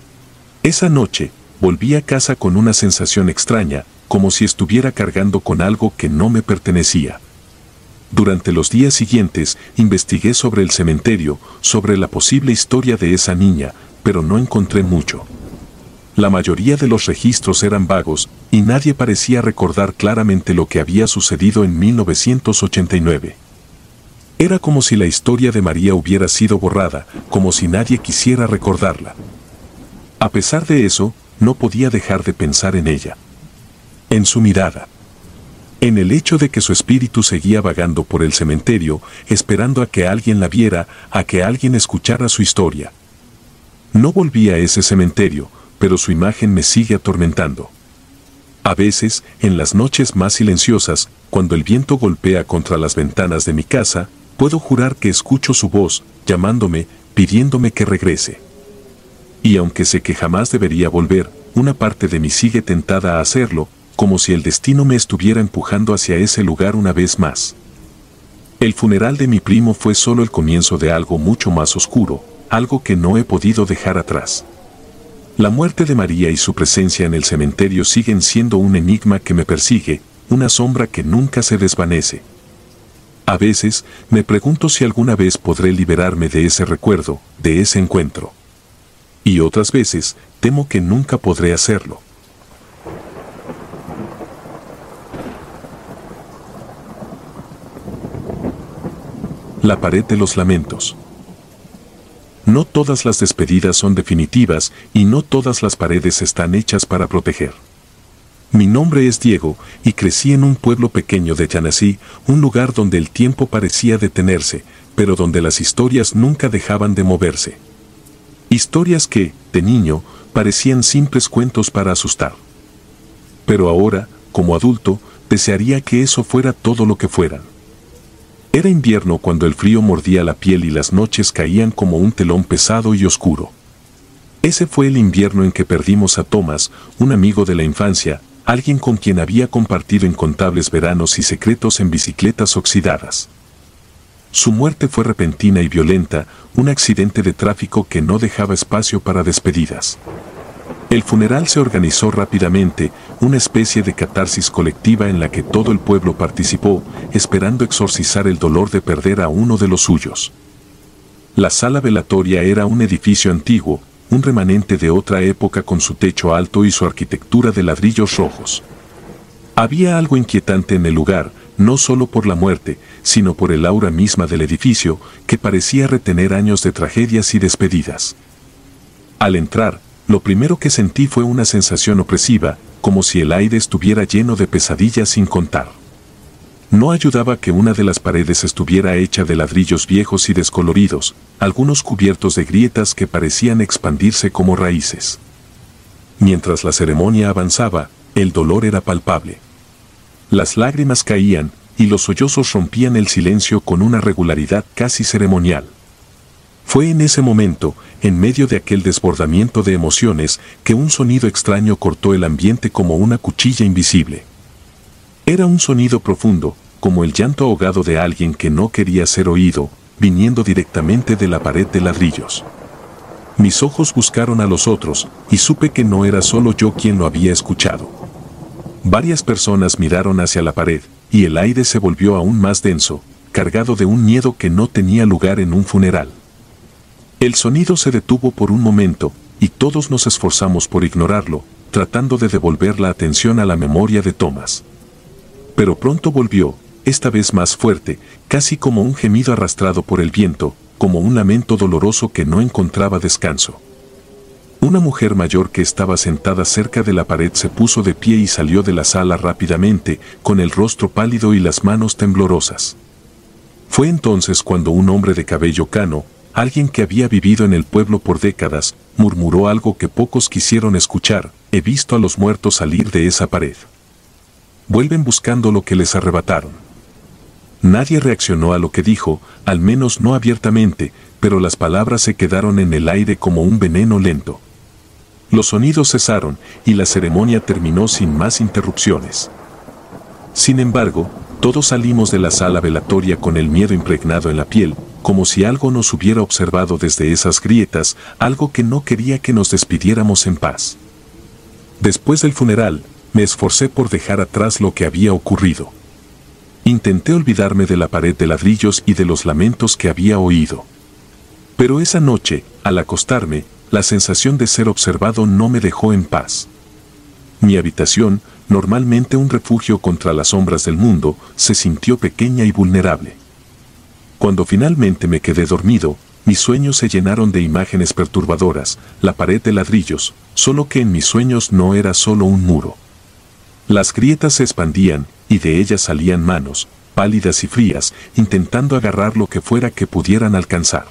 A: Esa noche, volví a casa con una sensación extraña, como si estuviera cargando con algo que no me pertenecía. Durante los días siguientes, investigué sobre el cementerio, sobre la posible historia de esa niña, pero no encontré mucho. La mayoría de los registros eran vagos, y nadie parecía recordar claramente lo que había sucedido en mil novecientos ochenta y nueve. Era como si la historia de María hubiera sido borrada, como si nadie quisiera recordarla. A pesar de eso, no podía dejar de pensar en ella. En su mirada. En el hecho de que su espíritu seguía vagando por el cementerio, esperando a que alguien la viera, a que alguien escuchara su historia. No volví a ese cementerio, pero su imagen me sigue atormentando. A veces, en las noches más silenciosas, cuando el viento golpea contra las ventanas de mi casa, puedo jurar que escucho su voz, llamándome, pidiéndome que regrese. Y aunque sé que jamás debería volver, una parte de mí sigue tentada a hacerlo, como si el destino me estuviera empujando hacia ese lugar una vez más. El funeral de mi primo fue solo el comienzo de algo mucho más oscuro, algo que no he podido dejar atrás. La muerte de María y su presencia en el cementerio siguen siendo un enigma que me persigue, una sombra que nunca se desvanece. A veces, me pregunto si alguna vez podré liberarme de ese recuerdo, de ese encuentro. Y otras veces, temo que nunca podré hacerlo. La pared de los lamentos. No todas las despedidas son definitivas y no todas las paredes están hechas para proteger. Mi nombre es Diego y crecí en un pueblo pequeño de Yanasí, un lugar donde el tiempo parecía detenerse, pero donde las historias nunca dejaban de moverse. Historias que, de niño, parecían simples cuentos para asustar. Pero ahora, como adulto, desearía que eso fuera todo lo que fueran. Era invierno cuando el frío mordía la piel y las noches caían como un telón pesado y oscuro. Ese fue el invierno en que perdimos a Tomás, un amigo de la infancia, alguien con quien había compartido incontables veranos y secretos en bicicletas oxidadas. Su muerte fue repentina y violenta, un accidente de tráfico que no dejaba espacio para despedidas. El funeral se organizó rápidamente, una especie de catarsis colectiva en la que todo el pueblo participó, esperando exorcizar el dolor de perder a uno de los suyos. La sala velatoria era un edificio antiguo, un remanente de otra época con su techo alto y su arquitectura de ladrillos rojos. Había algo inquietante en el lugar, no solo por la muerte, sino por el aura misma del edificio, que parecía retener años de tragedias y despedidas. Al entrar, lo primero que sentí fue una sensación opresiva, como si el aire estuviera lleno de pesadillas sin contar. No ayudaba que una de las paredes estuviera hecha de ladrillos viejos y descoloridos, algunos cubiertos de grietas que parecían expandirse como raíces. Mientras la ceremonia avanzaba, el dolor era palpable. Las lágrimas caían, y los sollozos rompían el silencio con una regularidad casi ceremonial. Fue en ese momento, en medio de aquel desbordamiento de emociones, que un sonido extraño cortó el ambiente como una cuchilla invisible. Era un sonido profundo, como el llanto ahogado de alguien que no quería ser oído, viniendo directamente de la pared de ladrillos. Mis ojos buscaron a los otros, y supe que no era solo yo quien lo había escuchado. Varias personas miraron hacia la pared, y el aire se volvió aún más denso, cargado de un miedo que no tenía lugar en un funeral. El sonido se detuvo por un momento, y todos nos esforzamos por ignorarlo, tratando de devolver la atención a la memoria de Tomás. Pero pronto volvió, esta vez más fuerte, casi como un gemido arrastrado por el viento, como un lamento doloroso que no encontraba descanso. Una mujer mayor que estaba sentada cerca de la pared se puso de pie y salió de la sala rápidamente, con el rostro pálido y las manos temblorosas. Fue entonces cuando un hombre de cabello cano, alguien que había vivido en el pueblo por décadas, murmuró algo que pocos quisieron escuchar: he visto a los muertos salir de esa pared. Vuelven buscando lo que les arrebataron. Nadie reaccionó a lo que dijo, al menos no abiertamente, pero las palabras se quedaron en el aire como un veneno lento. Los sonidos cesaron y la ceremonia terminó sin más interrupciones. Sin embargo, todos salimos de la sala velatoria con el miedo impregnado en la piel, como si algo nos hubiera observado desde esas grietas, algo que no quería que nos despidiéramos en paz. Después del funeral, me esforcé por dejar atrás lo que había ocurrido. Intenté olvidarme de la pared de ladrillos y de los lamentos que había oído. Pero esa noche, al acostarme, la sensación de ser observado no me dejó en paz. Mi habitación, normalmente un refugio contra las sombras del mundo, se sintió pequeña y vulnerable. Cuando finalmente me quedé dormido, mis sueños se llenaron de imágenes perturbadoras, la pared de ladrillos, solo que en mis sueños no era solo un muro. Las grietas se expandían, y de ellas salían manos, pálidas y frías, intentando agarrar lo que fuera que pudieran alcanzar.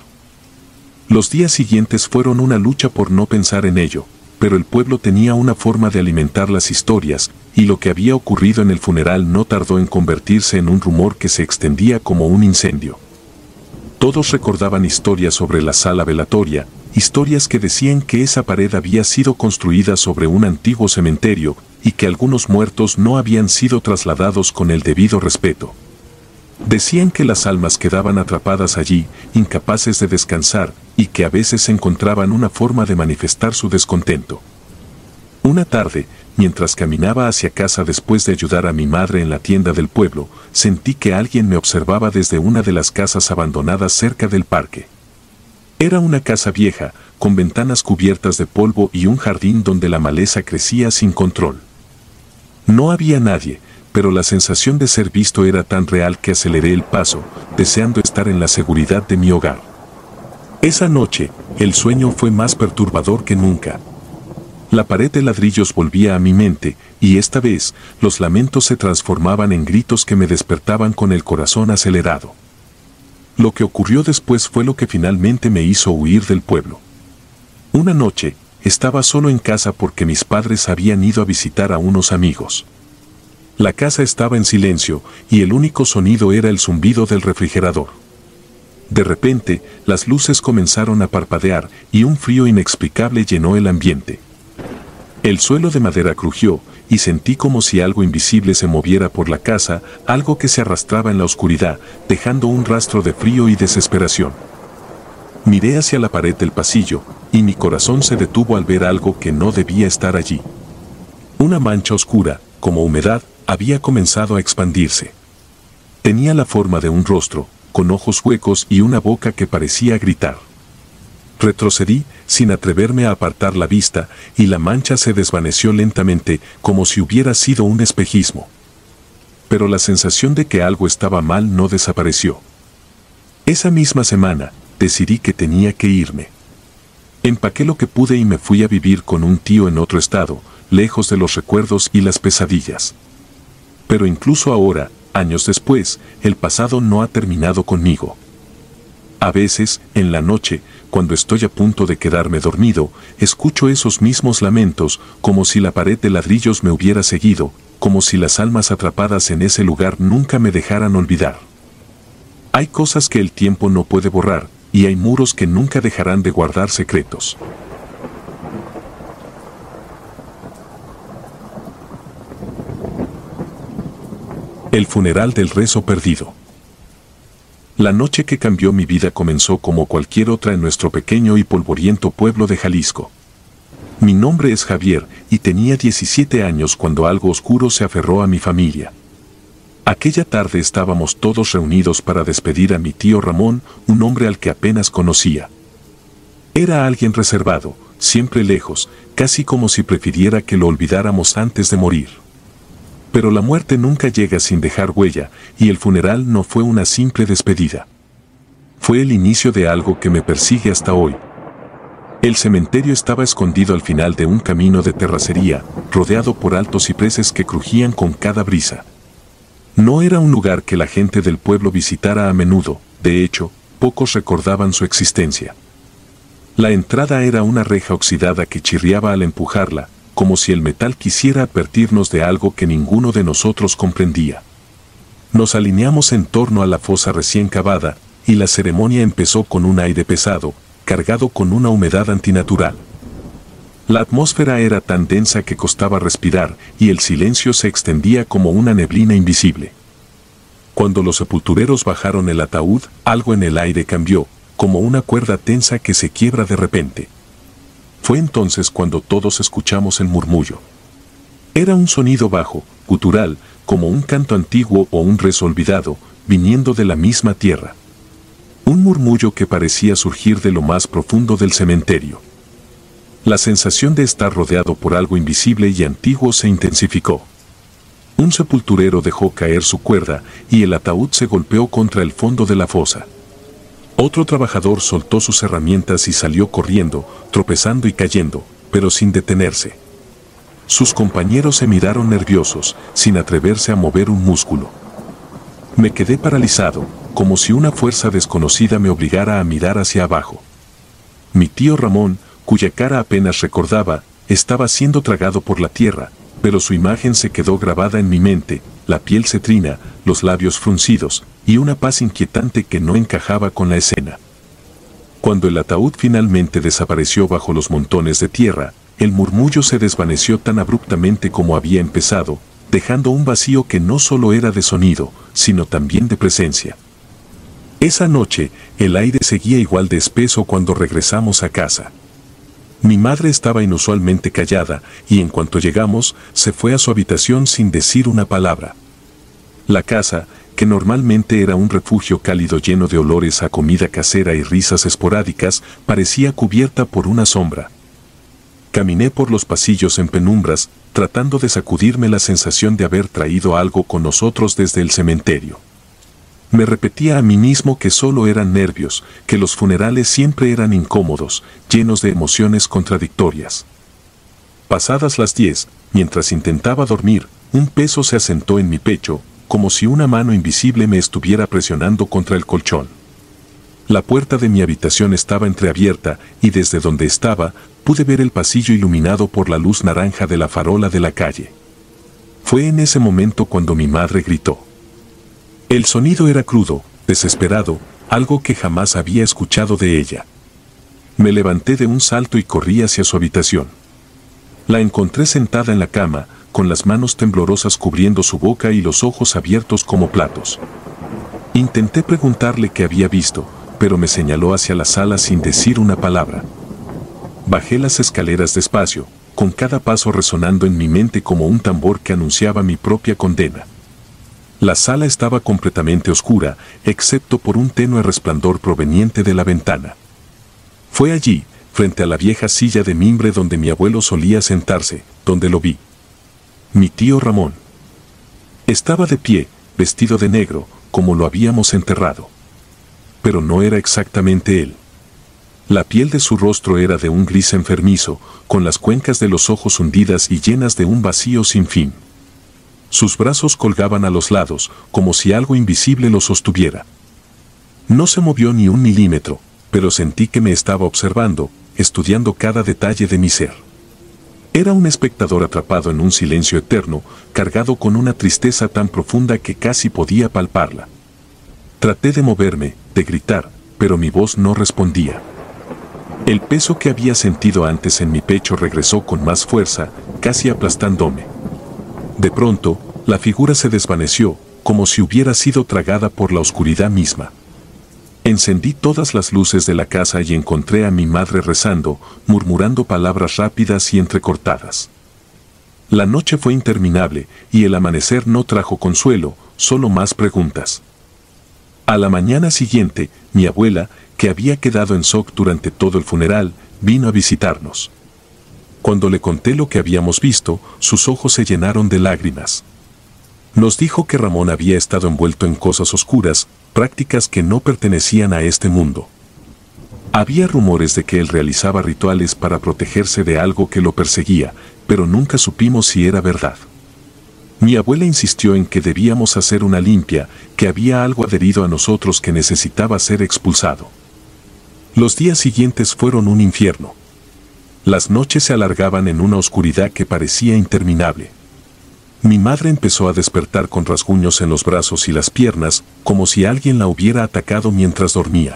A: Los días siguientes fueron una lucha por no pensar en ello, pero el pueblo tenía una forma de alimentar las historias, y lo que había ocurrido en el funeral no tardó en convertirse en un rumor que se extendía como un incendio. Todos recordaban historias sobre la sala velatoria, historias que decían que esa pared había sido construida sobre un antiguo cementerio, y que algunos muertos no habían sido trasladados con el debido respeto. Decían que las almas quedaban atrapadas allí, incapaces de descansar, y que a veces encontraban una forma de manifestar su descontento. Una tarde, mientras caminaba hacia casa después de ayudar a mi madre en la tienda del pueblo, sentí que alguien me observaba desde una de las casas abandonadas cerca del parque. Era una casa vieja, con ventanas cubiertas de polvo y un jardín donde la maleza crecía sin control. No había nadie, pero la sensación de ser visto era tan real que aceleré el paso, deseando estar en la seguridad de mi hogar. Esa noche, el sueño fue más perturbador que nunca. La pared de ladrillos volvía a mi mente, y esta vez, los lamentos se transformaban en gritos que me despertaban con el corazón acelerado. Lo que ocurrió después fue lo que finalmente me hizo huir del pueblo. Una noche, estaba solo en casa porque mis padres habían ido a visitar a unos amigos. La casa estaba en silencio, y el único sonido era el zumbido del refrigerador. De repente, las luces comenzaron a parpadear, y un frío inexplicable llenó el ambiente. El suelo de madera crujió, y sentí como si algo invisible se moviera por la casa, algo que se arrastraba en la oscuridad, dejando un rastro de frío y desesperación. Miré hacia la pared del pasillo, y mi corazón se detuvo al ver algo que no debía estar allí. Una mancha oscura, como humedad, había comenzado a expandirse. Tenía la forma de un rostro, con ojos huecos y una boca que parecía gritar. Retrocedí, sin atreverme a apartar la vista, y la mancha se desvaneció lentamente, como si hubiera sido un espejismo. Pero la sensación de que algo estaba mal no desapareció. Esa misma semana, decidí que tenía que irme. Empaqué lo que pude y me fui a vivir con un tío en otro estado, lejos de los recuerdos y las pesadillas. Pero incluso ahora, años después, el pasado no ha terminado conmigo. A veces, en la noche, cuando estoy a punto de quedarme dormido, escucho esos mismos lamentos, como si la pared de ladrillos me hubiera seguido, como si las almas atrapadas en ese lugar nunca me dejaran olvidar. Hay cosas que el tiempo no puede borrar, y hay muros que nunca dejarán de guardar secretos. El funeral del rezo perdido. La noche que cambió mi vida comenzó como cualquier otra en nuestro pequeño y polvoriento pueblo de Jalisco. Mi nombre es Javier, y tenía diecisiete años cuando algo oscuro se aferró a mi familia. Aquella tarde estábamos todos reunidos para despedir a mi tío Ramón, un hombre al que apenas conocía. Era alguien reservado, siempre lejos, casi como si prefiriera que lo olvidáramos antes de morir. Pero la muerte nunca llega sin dejar huella, y el funeral no fue una simple despedida. Fue el inicio de algo que me persigue hasta hoy. El cementerio estaba escondido al final de un camino de terracería, rodeado por altos cipreses que crujían con cada brisa. No era un lugar que la gente del pueblo visitara a menudo, de hecho, pocos recordaban su existencia. La entrada era una reja oxidada que chirriaba al empujarla, como si el metal quisiera advertirnos de algo que ninguno de nosotros comprendía. Nos alineamos en torno a la fosa recién cavada, y la ceremonia empezó con un aire pesado, cargado con una humedad antinatural. La atmósfera era tan densa que costaba respirar, y el silencio se extendía como una neblina invisible. Cuando los sepultureros bajaron el ataúd, algo en el aire cambió, como una cuerda tensa que se quiebra de repente. Fue entonces cuando todos escuchamos el murmullo. Era un sonido bajo, gutural, como un canto antiguo o un rezo olvidado, viniendo de la misma tierra. Un murmullo que parecía surgir de lo más profundo del cementerio. La sensación de estar rodeado por algo invisible y antiguo se intensificó. Un sepulturero dejó caer su cuerda y el ataúd se golpeó contra el fondo de la fosa. Otro trabajador soltó sus herramientas y salió corriendo, tropezando y cayendo, pero sin detenerse. Sus compañeros se miraron nerviosos, sin atreverse a mover un músculo. Me quedé paralizado, como si una fuerza desconocida me obligara a mirar hacia abajo. Mi tío Ramón, cuya cara apenas recordaba, estaba siendo tragado por la tierra, pero su imagen se quedó grabada en mi mente, la piel cetrina, los labios fruncidos, y una paz inquietante que no encajaba con la escena. Cuando el ataúd finalmente desapareció bajo los montones de tierra, el murmullo se desvaneció tan abruptamente como había empezado, dejando un vacío que no solo era de sonido, sino también de presencia. Esa noche, el aire seguía igual de espeso cuando regresamos a casa. Mi madre estaba inusualmente callada, y en cuanto llegamos, se fue a su habitación sin decir una palabra. La casa, que normalmente era un refugio cálido lleno de olores a comida casera y risas esporádicas, parecía cubierta por una sombra. Caminé por los pasillos en penumbras, tratando de sacudirme la sensación de haber traído algo con nosotros desde el cementerio. Me repetía a mí mismo que solo eran nervios, que los funerales siempre eran incómodos, llenos de emociones contradictorias. Pasadas las diez, mientras intentaba dormir, un peso se asentó en mi pecho, como si una mano invisible me estuviera presionando contra el colchón. La puerta de mi habitación estaba entreabierta, y desde donde estaba, pude ver el pasillo iluminado por la luz naranja de la farola de la calle. Fue en ese momento cuando mi madre gritó. El sonido era crudo, desesperado, algo que jamás había escuchado de ella. Me levanté de un salto y corrí hacia su habitación. La encontré sentada en la cama, con las manos temblorosas cubriendo su boca y los ojos abiertos como platos. Intenté preguntarle qué había visto, pero me señaló hacia la sala sin decir una palabra. Bajé las escaleras despacio, con cada paso resonando en mi mente como un tambor que anunciaba mi propia condena. La sala estaba completamente oscura, excepto por un tenue resplandor proveniente de la ventana. Fue allí, frente a la vieja silla de mimbre donde mi abuelo solía sentarse, donde lo vi. Mi tío Ramón. Estaba de pie, vestido de negro, como lo habíamos enterrado. Pero no era exactamente él. La piel de su rostro era de un gris enfermizo, con las cuencas de los ojos hundidas y llenas de un vacío sin fin. Sus brazos colgaban a los lados, como si algo invisible los sostuviera. No se movió ni un milímetro, pero sentí que me estaba observando, estudiando cada detalle de mi ser. Era un espectador atrapado en un silencio eterno, cargado con una tristeza tan profunda que casi podía palparla. Traté de moverme, de gritar, pero mi voz no respondía. El peso que había sentido antes en mi pecho regresó con más fuerza, casi aplastándome. De pronto, la figura se desvaneció, como si hubiera sido tragada por la oscuridad misma. Encendí todas las luces de la casa y encontré a mi madre rezando, murmurando palabras rápidas y entrecortadas. La noche fue interminable, y el amanecer no trajo consuelo, solo más preguntas. A la mañana siguiente, mi abuela, que había quedado en shock durante todo el funeral, vino a visitarnos. Cuando le conté lo que habíamos visto, sus ojos se llenaron de lágrimas. Nos dijo que Ramón había estado envuelto en cosas oscuras, prácticas que no pertenecían a este mundo. Había rumores de que él realizaba rituales para protegerse de algo que lo perseguía, pero nunca supimos si era verdad. Mi abuela insistió en que debíamos hacer una limpia, que había algo adherido a nosotros que necesitaba ser expulsado. Los días siguientes fueron un infierno. Las noches se alargaban en una oscuridad que parecía interminable. Mi madre empezó a despertar con rasguños en los brazos y las piernas, como si alguien la hubiera atacado mientras dormía.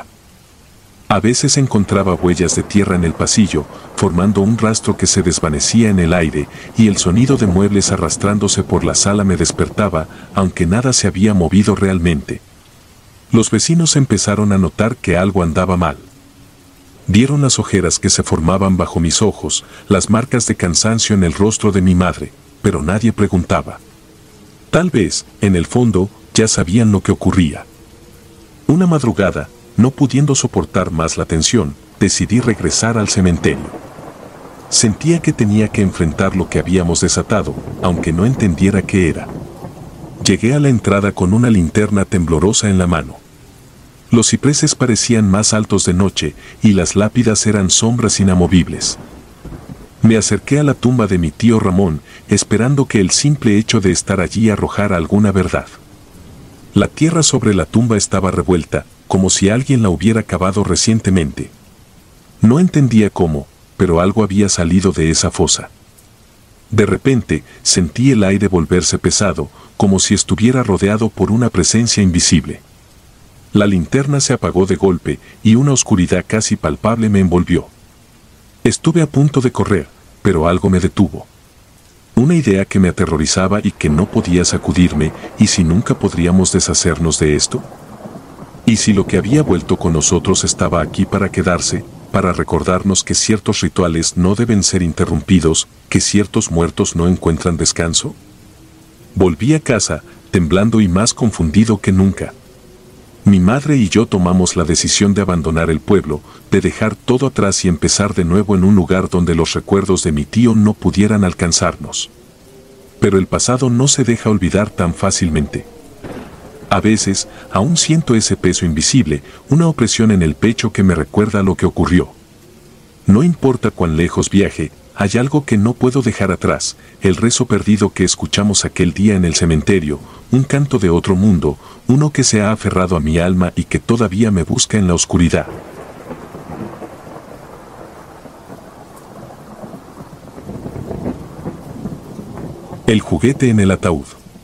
A: A veces encontraba huellas de tierra en el pasillo, formando un rastro que se desvanecía en el aire, y el sonido de muebles arrastrándose por la sala me despertaba, aunque nada se había movido realmente. Los vecinos empezaron a notar que algo andaba mal. Vieron las ojeras que se formaban bajo mis ojos, las marcas de cansancio en el rostro de mi madre, pero nadie preguntaba. Tal vez, en el fondo, ya sabían lo que ocurría. Una madrugada, no pudiendo soportar más la tensión, decidí regresar al cementerio. Sentía que tenía que enfrentar lo que habíamos desatado, aunque no entendiera qué era. Llegué a la entrada con una linterna temblorosa en la mano. Los cipreses parecían más altos de noche y las lápidas eran sombras inamovibles. Me acerqué a la tumba de mi tío Ramón, esperando que el simple hecho de estar allí arrojara alguna verdad. La tierra sobre la tumba estaba revuelta, como si alguien la hubiera cavado recientemente. No entendía cómo, pero algo había salido de esa fosa. De repente, sentí el aire volverse pesado, como si estuviera rodeado por una presencia invisible. La linterna se apagó de golpe y una oscuridad casi palpable me envolvió. Estuve a punto de correr, pero algo me detuvo. Una idea que me aterrorizaba y que no podía sacudirme, ¿y si nunca podríamos deshacernos de esto? ¿Y si lo que había vuelto con nosotros estaba aquí para quedarse, para recordarnos que ciertos rituales no deben ser interrumpidos, que ciertos muertos no encuentran descanso? Volví a casa, temblando y más confundido que nunca. Mi madre y yo tomamos la decisión de abandonar el pueblo, de dejar todo atrás y empezar de nuevo en un lugar donde los recuerdos de mi tío no pudieran alcanzarnos. Pero el pasado no se deja olvidar tan fácilmente. A veces, aún siento ese peso invisible, una opresión en el pecho que me recuerda lo que ocurrió. No importa cuán lejos viaje, hay algo que no puedo dejar atrás, el rezo perdido que escuchamos aquel día en el cementerio, un canto de otro mundo, uno que se ha aferrado a mi alma y que todavía me busca en la oscuridad. El juguete en el ataúd.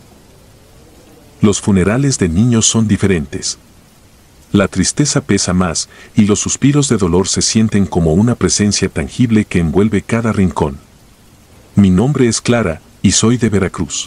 A: Los funerales de niños son diferentes. La tristeza pesa más, y los suspiros de dolor se sienten como una presencia tangible que envuelve cada rincón. Mi nombre es Clara, y soy de Veracruz.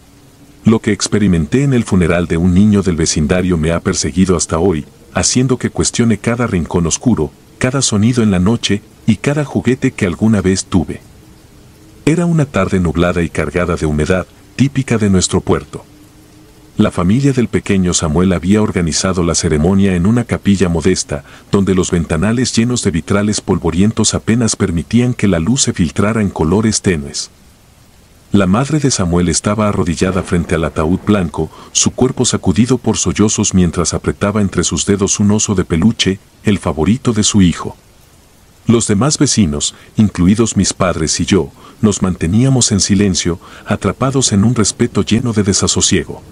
A: Lo que experimenté en el funeral de un niño del vecindario me ha perseguido hasta hoy, haciendo que cuestione cada rincón oscuro, cada sonido en la noche, y cada juguete que alguna vez tuve. Era una tarde nublada y cargada de humedad, típica de nuestro puerto. La familia del pequeño Samuel había organizado la ceremonia en una capilla modesta, donde los ventanales llenos de vitrales polvorientos apenas permitían que la luz se filtrara en colores tenues. La madre de Samuel estaba arrodillada frente al ataúd blanco, su cuerpo sacudido por sollozos mientras apretaba entre sus dedos un oso de peluche, el favorito de su hijo. Los demás vecinos, incluidos mis padres y yo, nos manteníamos en silencio, atrapados en un respeto lleno de desasosiego.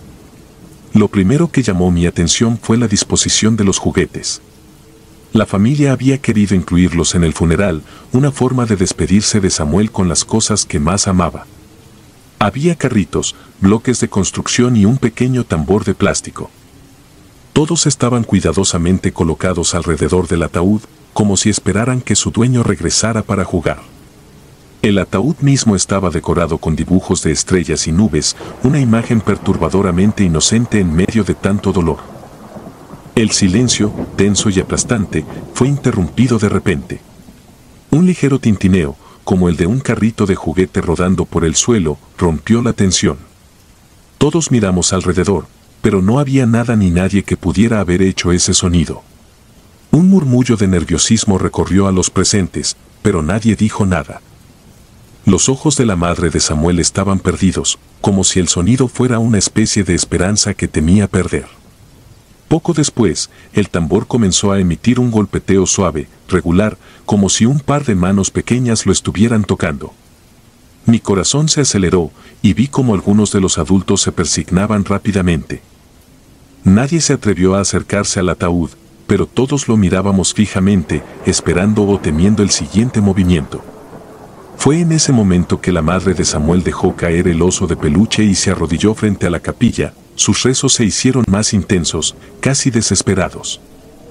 A: Lo primero que llamó mi atención fue la disposición de los juguetes. La familia había querido incluirlos en el funeral, una forma de despedirse de Samuel con las cosas que más amaba. Había carritos, bloques de construcción y un pequeño tambor de plástico. Todos estaban cuidadosamente colocados alrededor del ataúd, como si esperaran que su dueño regresara para jugar. El ataúd mismo estaba decorado con dibujos de estrellas y nubes, una imagen perturbadoramente inocente en medio de tanto dolor. El silencio, tenso y aplastante, fue interrumpido de repente. Un ligero tintineo, como el de un carrito de juguete rodando por el suelo, rompió la tensión. Todos miramos alrededor, pero no había nada ni nadie que pudiera haber hecho ese sonido. Un murmullo de nerviosismo recorrió a los presentes, pero nadie dijo nada. Los ojos de la madre de Samuel estaban perdidos, como si el sonido fuera una especie de esperanza que temía perder. Poco después, el tambor comenzó a emitir un golpeteo suave, regular, como si un par de manos pequeñas lo estuvieran tocando. Mi corazón se aceleró y vi como algunos de los adultos se persignaban rápidamente. Nadie se atrevió a acercarse al ataúd, pero todos lo mirábamos fijamente, esperando o temiendo el siguiente movimiento. Fue en ese momento que la madre de Samuel dejó caer el oso de peluche y se arrodilló frente a la capilla. Sus rezos se hicieron más intensos, casi desesperados.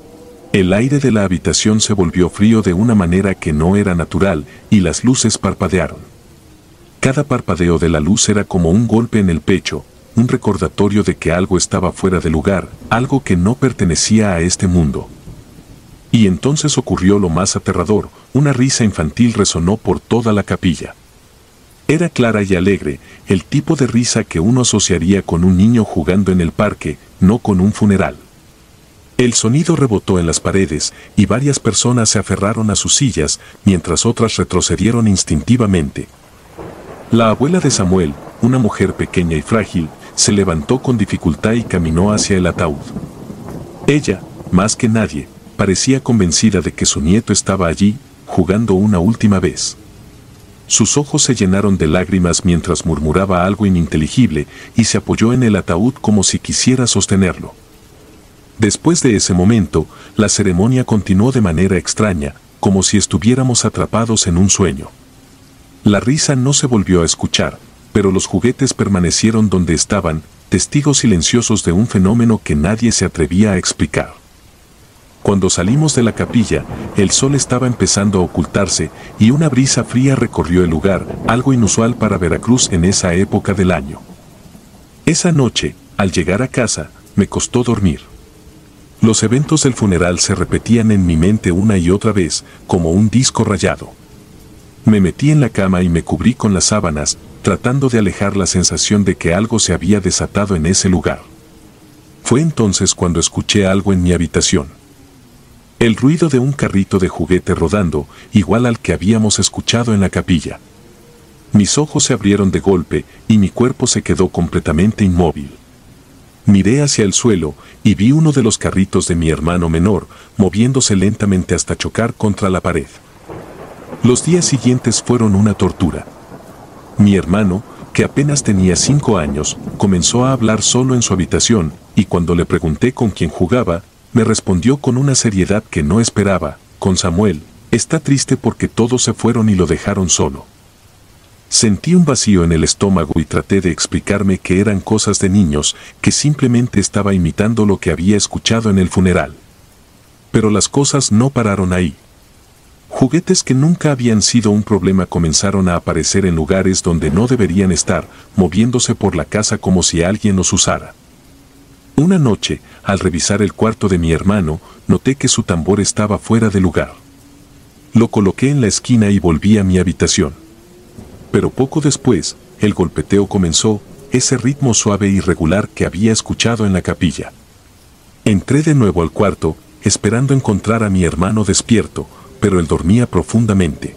A: El aire de la habitación se volvió frío de una manera que no era natural, y las luces parpadearon. Cada parpadeo de la luz era como un golpe en el pecho, un recordatorio de que algo estaba fuera de lugar, algo que no pertenecía a este mundo. Y entonces ocurrió lo más aterrador, una risa infantil resonó por toda la capilla. Era clara y alegre, el tipo de risa que uno asociaría con un niño jugando en el parque, no con un funeral. El sonido rebotó en las paredes, y varias personas se aferraron a sus sillas, mientras otras retrocedieron instintivamente. La abuela de Samuel, una mujer pequeña y frágil, se levantó con dificultad y caminó hacia el ataúd. Ella, más que nadie, parecía convencida de que su nieto estaba allí, jugando una última vez. Sus ojos se llenaron de lágrimas mientras murmuraba algo ininteligible y se apoyó en el ataúd como si quisiera sostenerlo. Después de ese momento, la ceremonia continuó de manera extraña, como si estuviéramos atrapados en un sueño. La risa no se volvió a escuchar, pero los juguetes permanecieron donde estaban, testigos silenciosos de un fenómeno que nadie se atrevía a explicar. Cuando salimos de la capilla, el sol estaba empezando a ocultarse y una brisa fría recorrió el lugar, algo inusual para Veracruz en esa época del año. Esa noche, al llegar a casa, me costó dormir. Los eventos del funeral se repetían en mi mente una y otra vez, como un disco rayado. Me metí en la cama y me cubrí con las sábanas, tratando de alejar la sensación de que algo se había desatado en ese lugar. Fue entonces cuando escuché algo en mi habitación. El ruido de un carrito de juguete rodando, igual al que habíamos escuchado en la capilla. Mis ojos se abrieron de golpe y mi cuerpo se quedó completamente inmóvil. Miré hacia el suelo y vi uno de los carritos de mi hermano menor, moviéndose lentamente hasta chocar contra la pared. Los días siguientes fueron una tortura. Mi hermano, que apenas tenía cinco años, comenzó a hablar solo en su habitación, y cuando le pregunté con quién jugaba, me respondió con una seriedad que no esperaba: con Samuel, está triste porque todos se fueron y lo dejaron solo. Sentí un vacío en el estómago y traté de explicarme que eran cosas de niños, que simplemente estaba imitando lo que había escuchado en el funeral. Pero las cosas no pararon ahí. Juguetes que nunca habían sido un problema comenzaron a aparecer en lugares donde no deberían estar, moviéndose por la casa como si alguien los usara. Una noche, al revisar el cuarto de mi hermano, noté que su tambor estaba fuera de lugar. Lo coloqué en la esquina y volví a mi habitación. Pero poco después, el golpeteo comenzó, ese ritmo suave y regular que había escuchado en la capilla. Entré de nuevo al cuarto, esperando encontrar a mi hermano despierto, pero él dormía profundamente.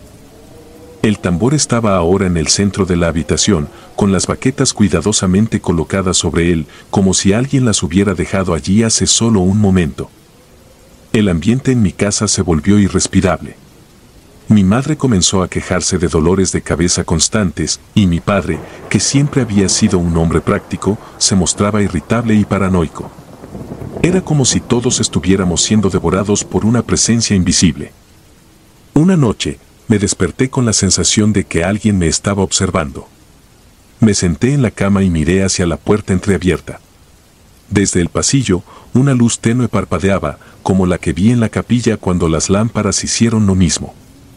A: El tambor estaba ahora en el centro de la habitación, con las baquetas cuidadosamente colocadas sobre él, como si alguien las hubiera dejado allí hace solo un momento. El ambiente en mi casa se volvió irrespirable. Mi madre comenzó a quejarse de dolores de cabeza constantes, y mi padre, que siempre había sido un hombre práctico, se mostraba irritable y paranoico. Era como si todos estuviéramos siendo devorados por una presencia invisible. Una noche, me desperté con la sensación de que alguien me estaba observando. Me senté en la cama y miré hacia la puerta entreabierta. Desde el pasillo, una luz tenue parpadeaba, como la que vi en la capilla cuando las lámparas hicieron lo mismo.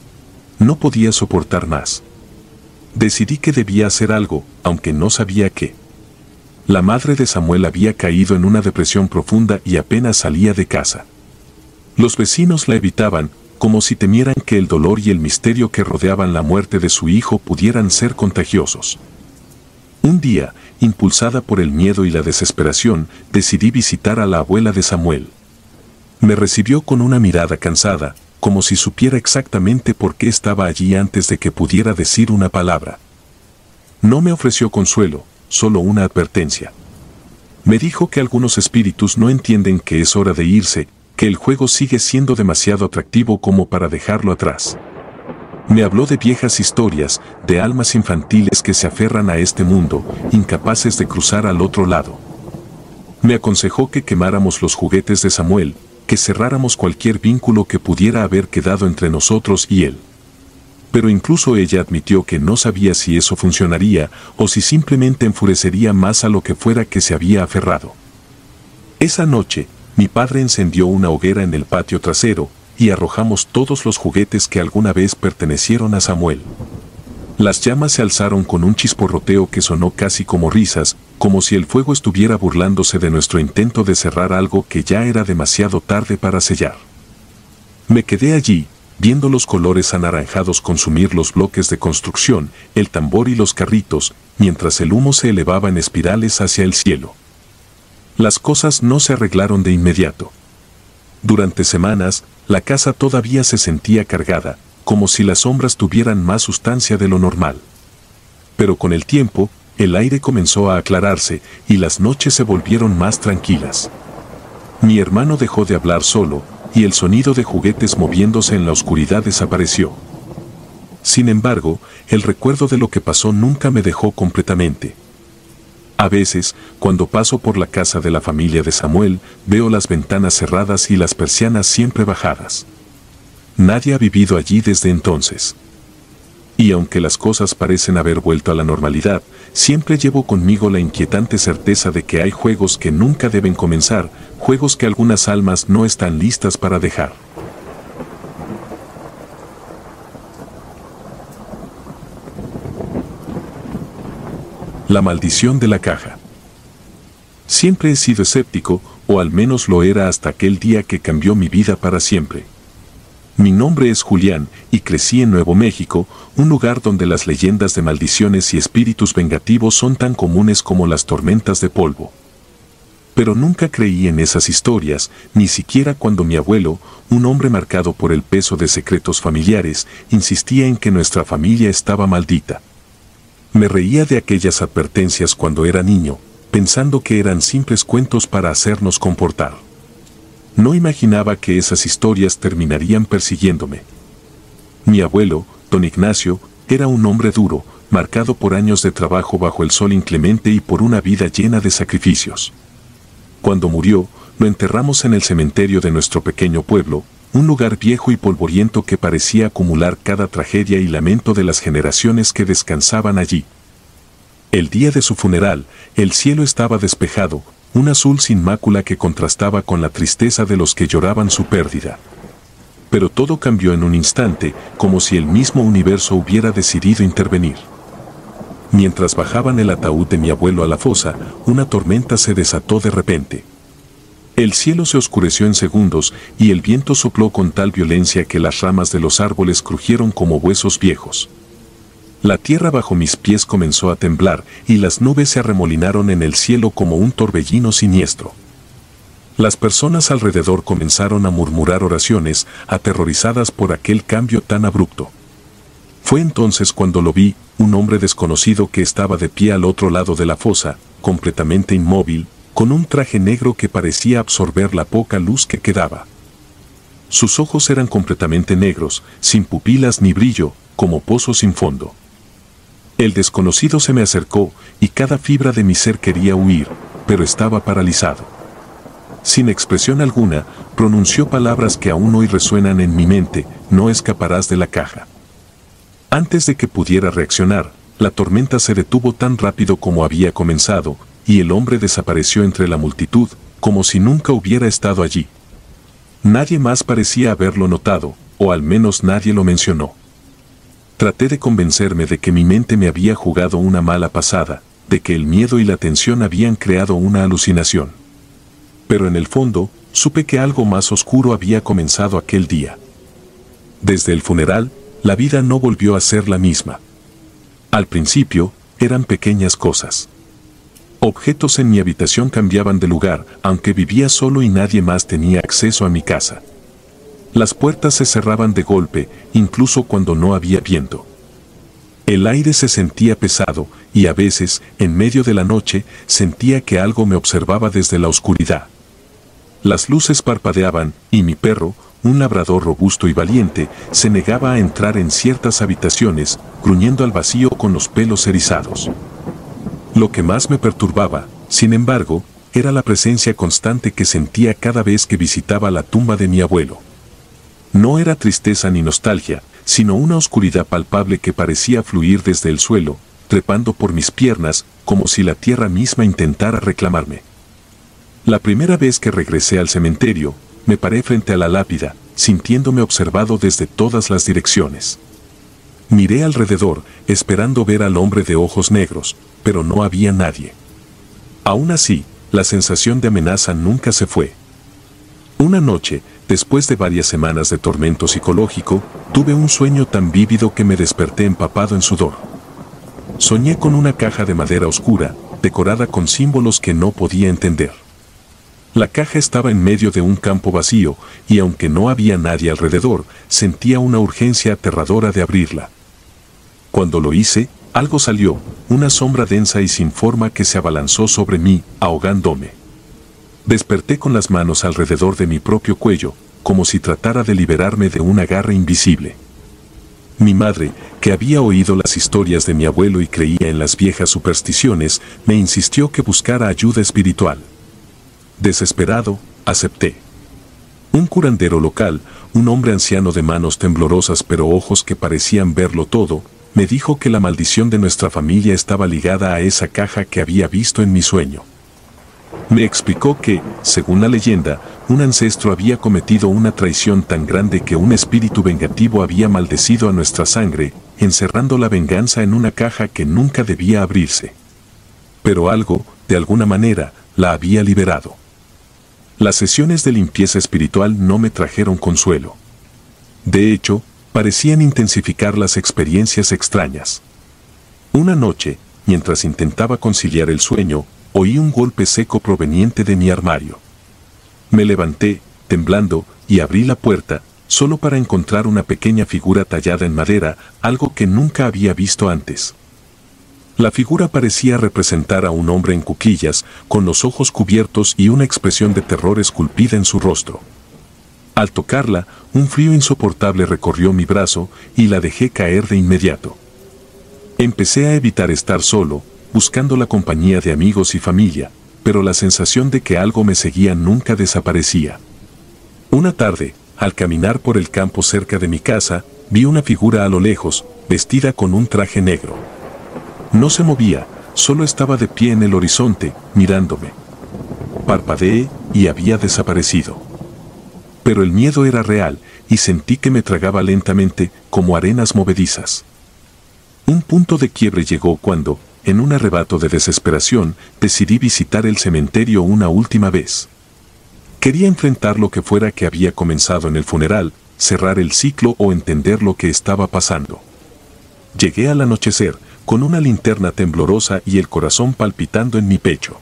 A: No podía soportar más. Decidí que debía hacer algo, aunque no sabía qué. La madre de Samuel había caído en una depresión profunda y apenas salía de casa. Los vecinos la evitaban, como si temieran que el dolor y el misterio que rodeaban la muerte de su hijo pudieran ser contagiosos. Un día, impulsada por el miedo y la desesperación, decidí visitar a la abuela de Samuel. Me recibió con una mirada cansada, como si supiera exactamente por qué estaba allí antes de que pudiera decir una palabra. No me ofreció consuelo, solo una advertencia. Me dijo que algunos espíritus no entienden que es hora de irse, que el juego sigue siendo demasiado atractivo como para dejarlo atrás. Me habló de viejas historias, de almas infantiles que se aferran a este mundo, incapaces de cruzar al otro lado. Me aconsejó que quemáramos los juguetes de Samuel, que cerráramos cualquier vínculo que pudiera haber quedado entre nosotros y él. Pero incluso ella admitió que no sabía si eso funcionaría o si simplemente enfurecería más a lo que fuera que se había aferrado. Esa noche, mi padre encendió una hoguera en el patio trasero y arrojamos todos los juguetes que alguna vez pertenecieron a Samuel. Las llamas se alzaron con un chisporroteo que sonó casi como risas, como si el fuego estuviera burlándose de nuestro intento de cerrar algo que ya era demasiado tarde para sellar. Me quedé allí, viendo los colores anaranjados consumir los bloques de construcción, el tambor y los carritos, mientras el humo se elevaba en espirales hacia el cielo. Las cosas no se arreglaron de inmediato. Durante semanas, la casa todavía se sentía cargada, como si las sombras tuvieran más sustancia de lo normal. Pero con el tiempo, el aire comenzó a aclararse y las noches se volvieron más tranquilas. Mi hermano dejó de hablar solo, y el sonido de juguetes moviéndose en la oscuridad desapareció. Sin embargo, el recuerdo de lo que pasó nunca me dejó completamente. A veces, cuando paso por la casa de la familia de Samuel, veo las ventanas cerradas y las persianas siempre bajadas. Nadie ha vivido allí desde entonces. Y aunque las cosas parecen haber vuelto a la normalidad, siempre llevo conmigo la inquietante certeza de que hay juegos que nunca deben comenzar, juegos que algunas almas no están listas para dejar. La maldición de la caja. Siempre he sido escéptico, o al menos lo era hasta aquel día que cambió mi vida para siempre. Mi nombre es Julián, y crecí en Nuevo México, un lugar donde las leyendas de maldiciones y espíritus vengativos son tan comunes como las tormentas de polvo. Pero nunca creí en esas historias, ni siquiera cuando mi abuelo, un hombre marcado por el peso de secretos familiares, insistía en que nuestra familia estaba maldita. Me reía de aquellas advertencias cuando era niño, pensando que eran simples cuentos para hacernos comportar. No imaginaba que esas historias terminarían persiguiéndome. Mi abuelo, don Ignacio, era un hombre duro, marcado por años de trabajo bajo el sol inclemente y por una vida llena de sacrificios. Cuando murió, lo enterramos en el cementerio de nuestro pequeño pueblo, un lugar viejo y polvoriento que parecía acumular cada tragedia y lamento de las generaciones que descansaban allí. El día de su funeral, el cielo estaba despejado, un azul sin mácula que contrastaba con la tristeza de los que lloraban su pérdida. Pero todo cambió en un instante, como si el mismo universo hubiera decidido intervenir. Mientras bajaban el ataúd de mi abuelo a la fosa, una tormenta se desató de repente. El cielo se oscureció en segundos y el viento sopló con tal violencia que las ramas de los árboles crujieron como huesos viejos. La tierra bajo mis pies comenzó a temblar y las nubes se arremolinaron en el cielo como un torbellino siniestro. Las personas alrededor comenzaron a murmurar oraciones, aterrorizadas por aquel cambio tan abrupto. Fue entonces cuando lo vi, un hombre desconocido que estaba de pie al otro lado de la fosa, completamente inmóvil, con un traje negro que parecía absorber la poca luz que quedaba. Sus ojos eran completamente negros, sin pupilas ni brillo, como pozos sin fondo. El desconocido se me acercó, y cada fibra de mi ser quería huir, pero estaba paralizado. Sin expresión alguna, pronunció palabras que aún hoy resuenan en mi mente: no escaparás de la caja. Antes de que pudiera reaccionar, la tormenta se detuvo tan rápido como había comenzado, y el hombre desapareció entre la multitud, como si nunca hubiera estado allí. Nadie más parecía haberlo notado, o al menos nadie lo mencionó. Traté de convencerme de que mi mente me había jugado una mala pasada, de que el miedo y la tensión habían creado una alucinación. Pero en el fondo, supe que algo más oscuro había comenzado aquel día. Desde el funeral, la vida no volvió a ser la misma. Al principio, eran pequeñas cosas. Objetos en mi habitación cambiaban de lugar, aunque vivía solo y nadie más tenía acceso a mi casa. Las puertas se cerraban de golpe, incluso cuando no había viento. El aire se sentía pesado, y a veces, en medio de la noche, sentía que algo me observaba desde la oscuridad. Las luces parpadeaban, y mi perro, un labrador robusto y valiente, se negaba a entrar en ciertas habitaciones, gruñendo al vacío con los pelos erizados. Lo que más me perturbaba, sin embargo, era la presencia constante que sentía cada vez que visitaba la tumba de mi abuelo. No era tristeza ni nostalgia, sino una oscuridad palpable que parecía fluir desde el suelo, trepando por mis piernas, como si la tierra misma intentara reclamarme. La primera vez que regresé al cementerio, me paré frente a la lápida, sintiéndome observado desde todas las direcciones. Miré alrededor, esperando ver al hombre de ojos negros, pero no había nadie. Aún así, la sensación de amenaza nunca se fue. Una noche, después de varias semanas de tormento psicológico, tuve un sueño tan vívido que me desperté empapado en sudor. Soñé con una caja de madera oscura, decorada con símbolos que no podía entender. La caja estaba en medio de un campo vacío, y aunque no había nadie alrededor, sentía una urgencia aterradora de abrirla. Cuando lo hice, algo salió, una sombra densa y sin forma que se abalanzó sobre mí, ahogándome. Desperté con las manos alrededor de mi propio cuello, como si tratara de liberarme de un agarre invisible. Mi madre, que había oído las historias de mi abuelo y creía en las viejas supersticiones, me insistió que buscara ayuda espiritual. Desesperado, acepté. Un curandero local, un hombre anciano de manos temblorosas pero ojos que parecían verlo todo, me dijo que la maldición de nuestra familia estaba ligada a esa caja que había visto en mi sueño. Me explicó que, según la leyenda, un ancestro había cometido una traición tan grande que un espíritu vengativo había maldecido a nuestra sangre, encerrando la venganza en una caja que nunca debía abrirse. Pero algo, de alguna manera, la había liberado. Las sesiones de limpieza espiritual no me trajeron consuelo. De hecho, parecían intensificar las experiencias extrañas. Una noche, mientras intentaba conciliar el sueño, oí un golpe seco proveniente de mi armario. Me levanté, temblando, y abrí la puerta, solo para encontrar una pequeña figura tallada en madera, algo que nunca había visto antes. La figura parecía representar a un hombre en cuclillas, con los ojos cubiertos y una expresión de terror esculpida en su rostro. Al tocarla, un frío insoportable recorrió mi brazo y la dejé caer de inmediato. Empecé a evitar estar solo, buscando la compañía de amigos y familia, pero la sensación de que algo me seguía nunca desaparecía. Una tarde, al caminar por el campo cerca de mi casa, vi una figura a lo lejos, vestida con un traje negro. No se movía, solo estaba de pie en el horizonte, mirándome. Parpadeé y había desaparecido. Pero el miedo era real, y sentí que me tragaba lentamente, como arenas movedizas. Un punto de quiebre llegó cuando, en un arrebato de desesperación, decidí visitar el cementerio una última vez. Quería enfrentar lo que fuera que había comenzado en el funeral, cerrar el ciclo o entender lo que estaba pasando. Llegué al anochecer, con una linterna temblorosa y el corazón palpitando en mi pecho.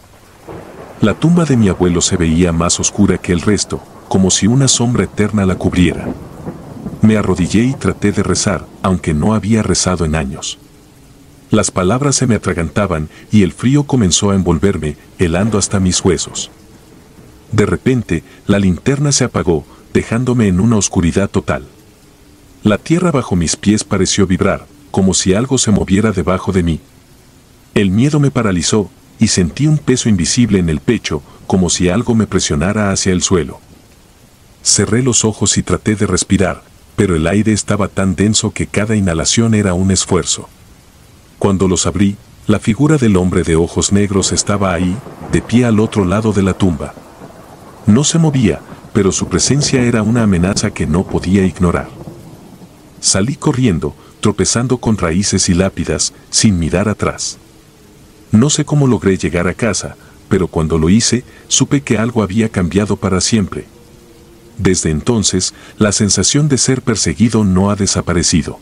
A: La tumba de mi abuelo se veía más oscura que el resto, como si una sombra eterna la cubriera. Me arrodillé y traté de rezar, aunque no había rezado en años. Las palabras se me atragantaban y el frío comenzó a envolverme, helando hasta mis huesos. De repente, la linterna se apagó, dejándome en una oscuridad total. La tierra bajo mis pies pareció vibrar, como si algo se moviera debajo de mí. El miedo me paralizó, y sentí un peso invisible en el pecho, como si algo me presionara hacia el suelo. Cerré los ojos y traté de respirar, pero el aire estaba tan denso que cada inhalación era un esfuerzo. Cuando los abrí, la figura del hombre de ojos negros estaba ahí, de pie al otro lado de la tumba. No se movía, pero su presencia era una amenaza que no podía ignorar. Salí corriendo, tropezando con raíces y lápidas, sin mirar atrás. No sé cómo logré llegar a casa, pero cuando lo hice, supe que algo había cambiado para siempre. Desde entonces, la sensación de ser perseguido no ha desaparecido.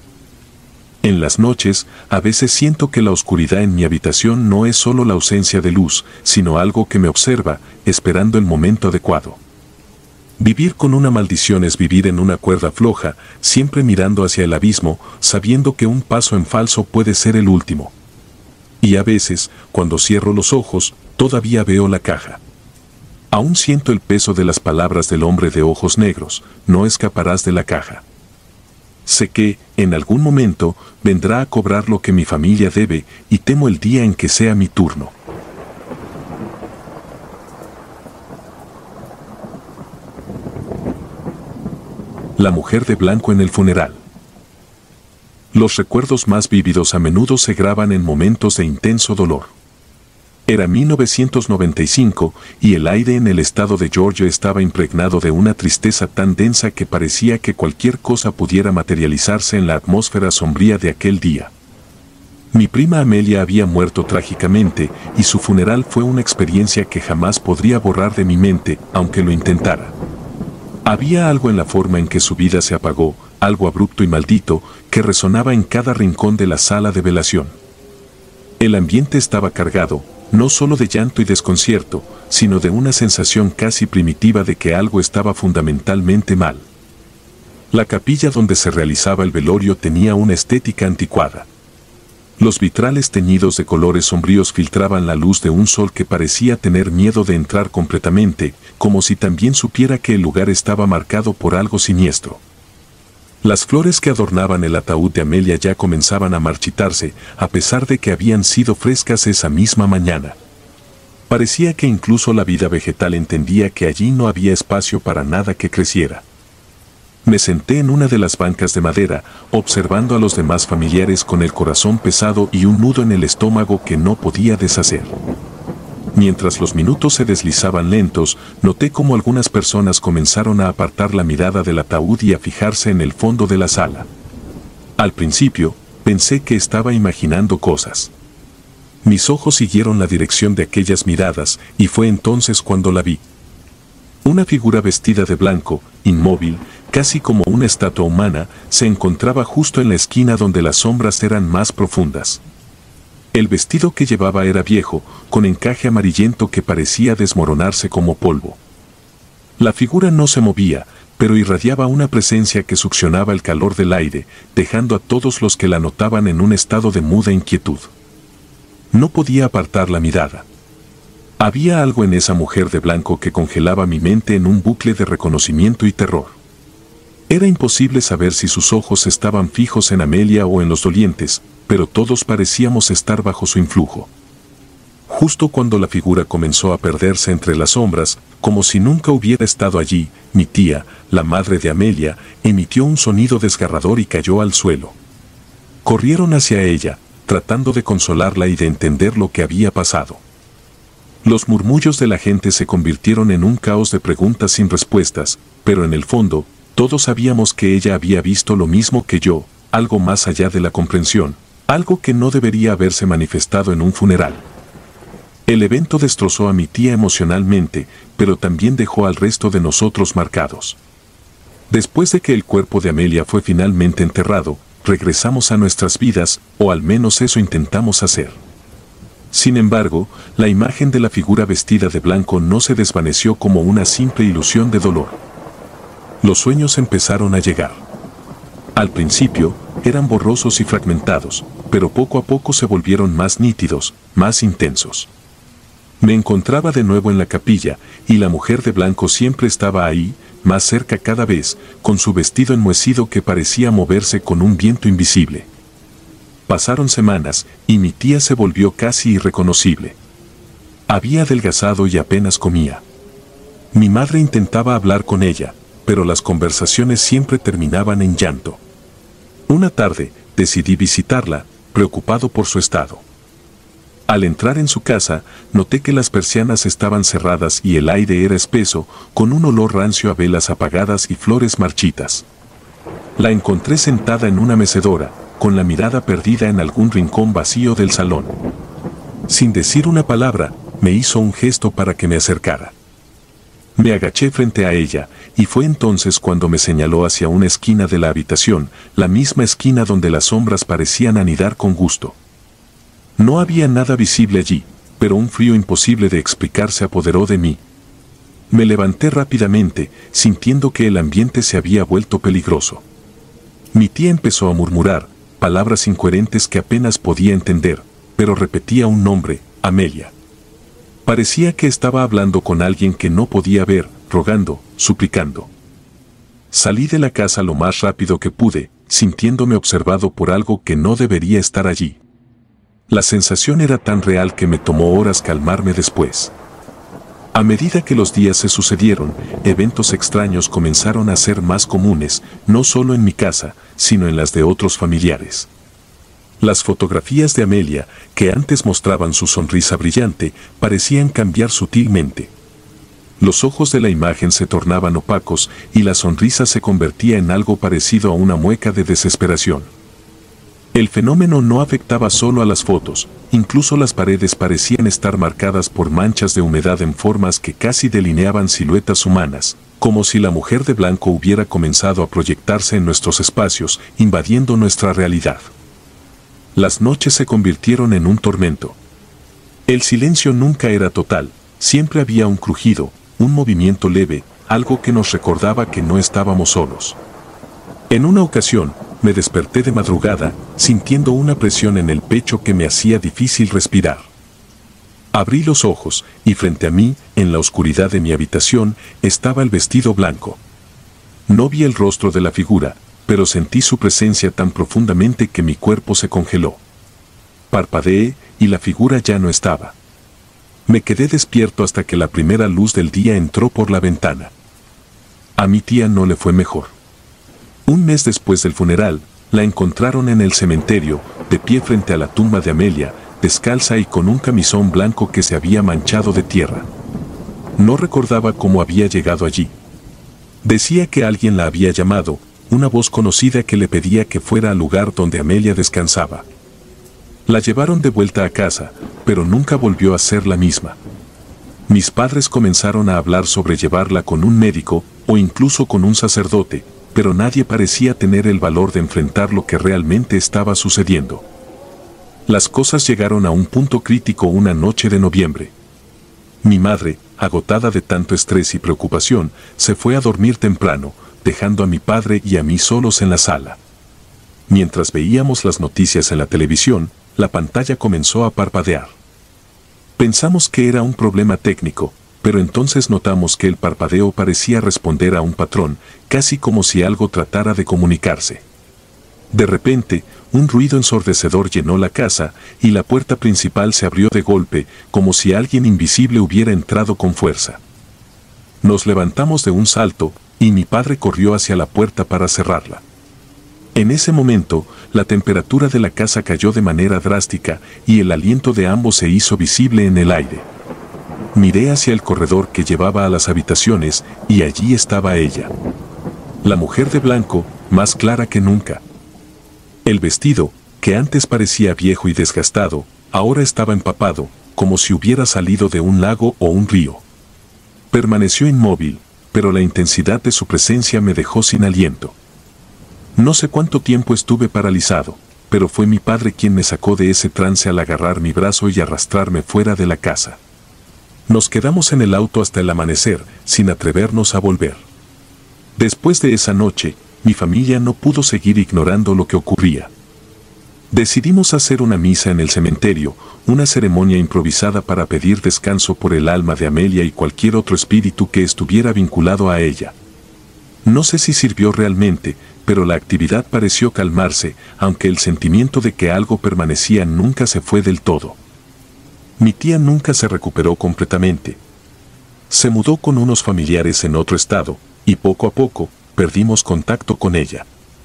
A: En las noches, a veces siento que la oscuridad en mi habitación no es solo la ausencia de luz, sino algo que me observa, esperando el momento adecuado. Vivir con una maldición es vivir en una cuerda floja, siempre mirando hacia el abismo, sabiendo que un paso en falso puede ser el último. Y a veces, cuando cierro los ojos, todavía veo la caja. Aún siento el peso de las palabras del hombre de ojos negros: no escaparás de la caja. Sé que, en algún momento, vendrá a cobrar lo que mi familia debe, y temo el día en que sea mi turno. La mujer de blanco en el funeral. Los recuerdos más vívidos a menudo se graban en momentos de intenso dolor. Era mil novecientos noventa y cinco y el aire en el estado de Georgia estaba impregnado de una tristeza tan densa que parecía que cualquier cosa pudiera materializarse en la atmósfera sombría de aquel día. Mi prima Amelia había muerto trágicamente y su funeral fue una experiencia que jamás podría borrar de mi mente, aunque lo intentara. Había algo en la forma en que su vida se apagó, algo abrupto y maldito, que resonaba en cada rincón de la sala de velación. El ambiente estaba cargado, no solo de llanto y desconcierto, sino de una sensación casi primitiva de que algo estaba fundamentalmente mal. La capilla donde se realizaba el velorio tenía una estética anticuada. Los vitrales teñidos de colores sombríos filtraban la luz de un sol que parecía tener miedo de entrar completamente, como si también supiera que el lugar estaba marcado por algo siniestro. Las flores que adornaban el ataúd de Amelia ya comenzaban a marchitarse, a pesar de que habían sido frescas esa misma mañana. Parecía que incluso la vida vegetal entendía que allí no había espacio para nada que creciera. Me senté en una de las bancas de madera, observando a los demás familiares con el corazón pesado y un nudo en el estómago que no podía deshacer. Mientras los minutos se deslizaban lentos, noté cómo algunas personas comenzaron a apartar la mirada del ataúd y a fijarse en el fondo de la sala. Al principio, pensé que estaba imaginando cosas. Mis ojos siguieron la dirección de aquellas miradas, y fue entonces cuando la vi. Una figura vestida de blanco, inmóvil, casi como una estatua humana, se encontraba justo en la esquina donde las sombras eran más profundas. El vestido que llevaba era viejo, con encaje amarillento que parecía desmoronarse como polvo. La figura no se movía, pero irradiaba una presencia que succionaba el calor del aire, dejando a todos los que la notaban en un estado de muda inquietud. No podía apartar la mirada. Había algo en esa mujer de blanco que congelaba mi mente en un bucle de reconocimiento y terror. Era imposible saber si sus ojos estaban fijos en Amelia o en los dolientes, pero todos parecíamos estar bajo su influjo. Justo cuando la figura comenzó a perderse entre las sombras, como si nunca hubiera estado allí, mi tía, la madre de Amelia, emitió un sonido desgarrador y cayó al suelo. Corrieron hacia ella, tratando de consolarla y de entender lo que había pasado. Los murmullos de la gente se convirtieron en un caos de preguntas sin respuestas, pero en el fondo, todos sabíamos que ella había visto lo mismo que yo, algo más allá de la comprensión, algo que no debería haberse manifestado en un funeral. El evento destrozó a mi tía emocionalmente, pero también dejó al resto de nosotros marcados. Después de que el cuerpo de Amelia fue finalmente enterrado, regresamos a nuestras vidas, o al menos eso intentamos hacer. Sin embargo, la imagen de la figura vestida de blanco no se desvaneció como una simple ilusión de dolor. Los sueños empezaron a llegar. Al principio, eran borrosos y fragmentados, pero poco a poco se volvieron más nítidos, más intensos. Me encontraba de nuevo en la capilla, y la mujer de blanco siempre estaba ahí, más cerca cada vez, con su vestido enmohecido que parecía moverse con un viento invisible. Pasaron semanas, y mi tía se volvió casi irreconocible. Había adelgazado y apenas comía. Mi madre intentaba hablar con ella, pero las conversaciones siempre terminaban en llanto. Una tarde, decidí visitarla, preocupado por su estado. Al entrar en su casa, noté que las persianas estaban cerradas y el aire era espeso, con un olor rancio a velas apagadas y flores marchitas. La encontré sentada en una mecedora, con la mirada perdida en algún rincón vacío del salón. Sin decir una palabra, me hizo un gesto para que me acercara. Me agaché frente a ella, y fue entonces cuando me señaló hacia una esquina de la habitación, la misma esquina donde las sombras parecían anidar con gusto. No había nada visible allí, pero un frío imposible de explicar se apoderó de mí. Me levanté rápidamente, sintiendo que el ambiente se había vuelto peligroso. Mi tía empezó a murmurar, palabras incoherentes que apenas podía entender, pero repetía un nombre, Amelia. Parecía que estaba hablando con alguien que no podía ver, rogando, suplicando. Salí de la casa lo más rápido que pude, sintiéndome observado por algo que no debería estar allí. La sensación era tan real que me tomó horas calmarme después. A medida que los días se sucedieron, eventos extraños comenzaron a ser más comunes, no solo en mi casa, sino en las de otros familiares. Las fotografías de Amelia, que antes mostraban su sonrisa brillante, parecían cambiar sutilmente. Los ojos de la imagen se tornaban opacos y la sonrisa se convertía en algo parecido a una mueca de desesperación. El fenómeno no afectaba solo a las fotos, incluso las paredes parecían estar marcadas por manchas de humedad en formas que casi delineaban siluetas humanas, como si la mujer de blanco hubiera comenzado a proyectarse en nuestros espacios, invadiendo nuestra realidad. Las noches se convirtieron en un tormento. El silencio nunca era total, siempre había un crujido, un movimiento leve, algo que nos recordaba que no estábamos solos. En una ocasión, me desperté de madrugada, sintiendo una presión en el pecho que me hacía difícil respirar. Abrí los ojos, y frente a mí, en la oscuridad de mi habitación, estaba el vestido blanco. No vi el rostro de la figura, pero sentí su presencia tan profundamente que mi cuerpo se congeló. Parpadeé, y la figura ya no estaba. Me quedé despierto hasta que la primera luz del día entró por la ventana. A mi tía no le fue mejor. Un mes después del funeral, la encontraron en el cementerio, de pie frente a la tumba de Amelia, descalza y con un camisón blanco que se había manchado de tierra. No recordaba cómo había llegado allí. Decía que alguien la había llamado, una voz conocida que le pedía que fuera al lugar donde Amelia descansaba. La llevaron de vuelta a casa, pero nunca volvió a ser la misma. Mis padres comenzaron a hablar sobre llevarla con un médico o incluso con un sacerdote, pero nadie parecía tener el valor de enfrentar lo que realmente estaba sucediendo. Las cosas llegaron a un punto crítico una noche de noviembre. Mi madre, agotada de tanto estrés y preocupación, se fue a dormir temprano, dejando a mi padre y a mí solos en la sala. Mientras veíamos las noticias en la televisión, la pantalla comenzó a parpadear. Pensamos que era un problema técnico, pero entonces notamos que el parpadeo parecía responder a un patrón, casi como si algo tratara de comunicarse. De repente, un ruido ensordecedor llenó la casa y la puerta principal se abrió de golpe, como si alguien invisible hubiera entrado con fuerza. Nos levantamos de un salto y mi padre corrió hacia la puerta para cerrarla. En ese momento, la temperatura de la casa cayó de manera drástica y el aliento de ambos se hizo visible en el aire. Miré hacia el corredor que llevaba a las habitaciones y allí estaba ella. La mujer de blanco, más clara que nunca. El vestido, que antes parecía viejo y desgastado, ahora estaba empapado, como si hubiera salido de un lago o un río. Permaneció inmóvil, pero la intensidad de su presencia me dejó sin aliento. No sé cuánto tiempo estuve paralizado, pero fue mi padre quien me sacó de ese trance al agarrar mi brazo y arrastrarme fuera de la casa. Nos quedamos en el auto hasta el amanecer, sin atrevernos a volver. Después de esa noche, mi familia no pudo seguir ignorando lo que ocurría. Decidimos hacer una misa en el cementerio, una ceremonia improvisada para pedir descanso por el alma de Amelia y cualquier otro espíritu que estuviera vinculado a ella. No sé si sirvió realmente, pero la actividad pareció calmarse, aunque el sentimiento de que algo permanecía nunca se fue del todo. Mi tía nunca se recuperó completamente. Se mudó con unos familiares en otro estado, y poco a poco, perdimos contacto con ella.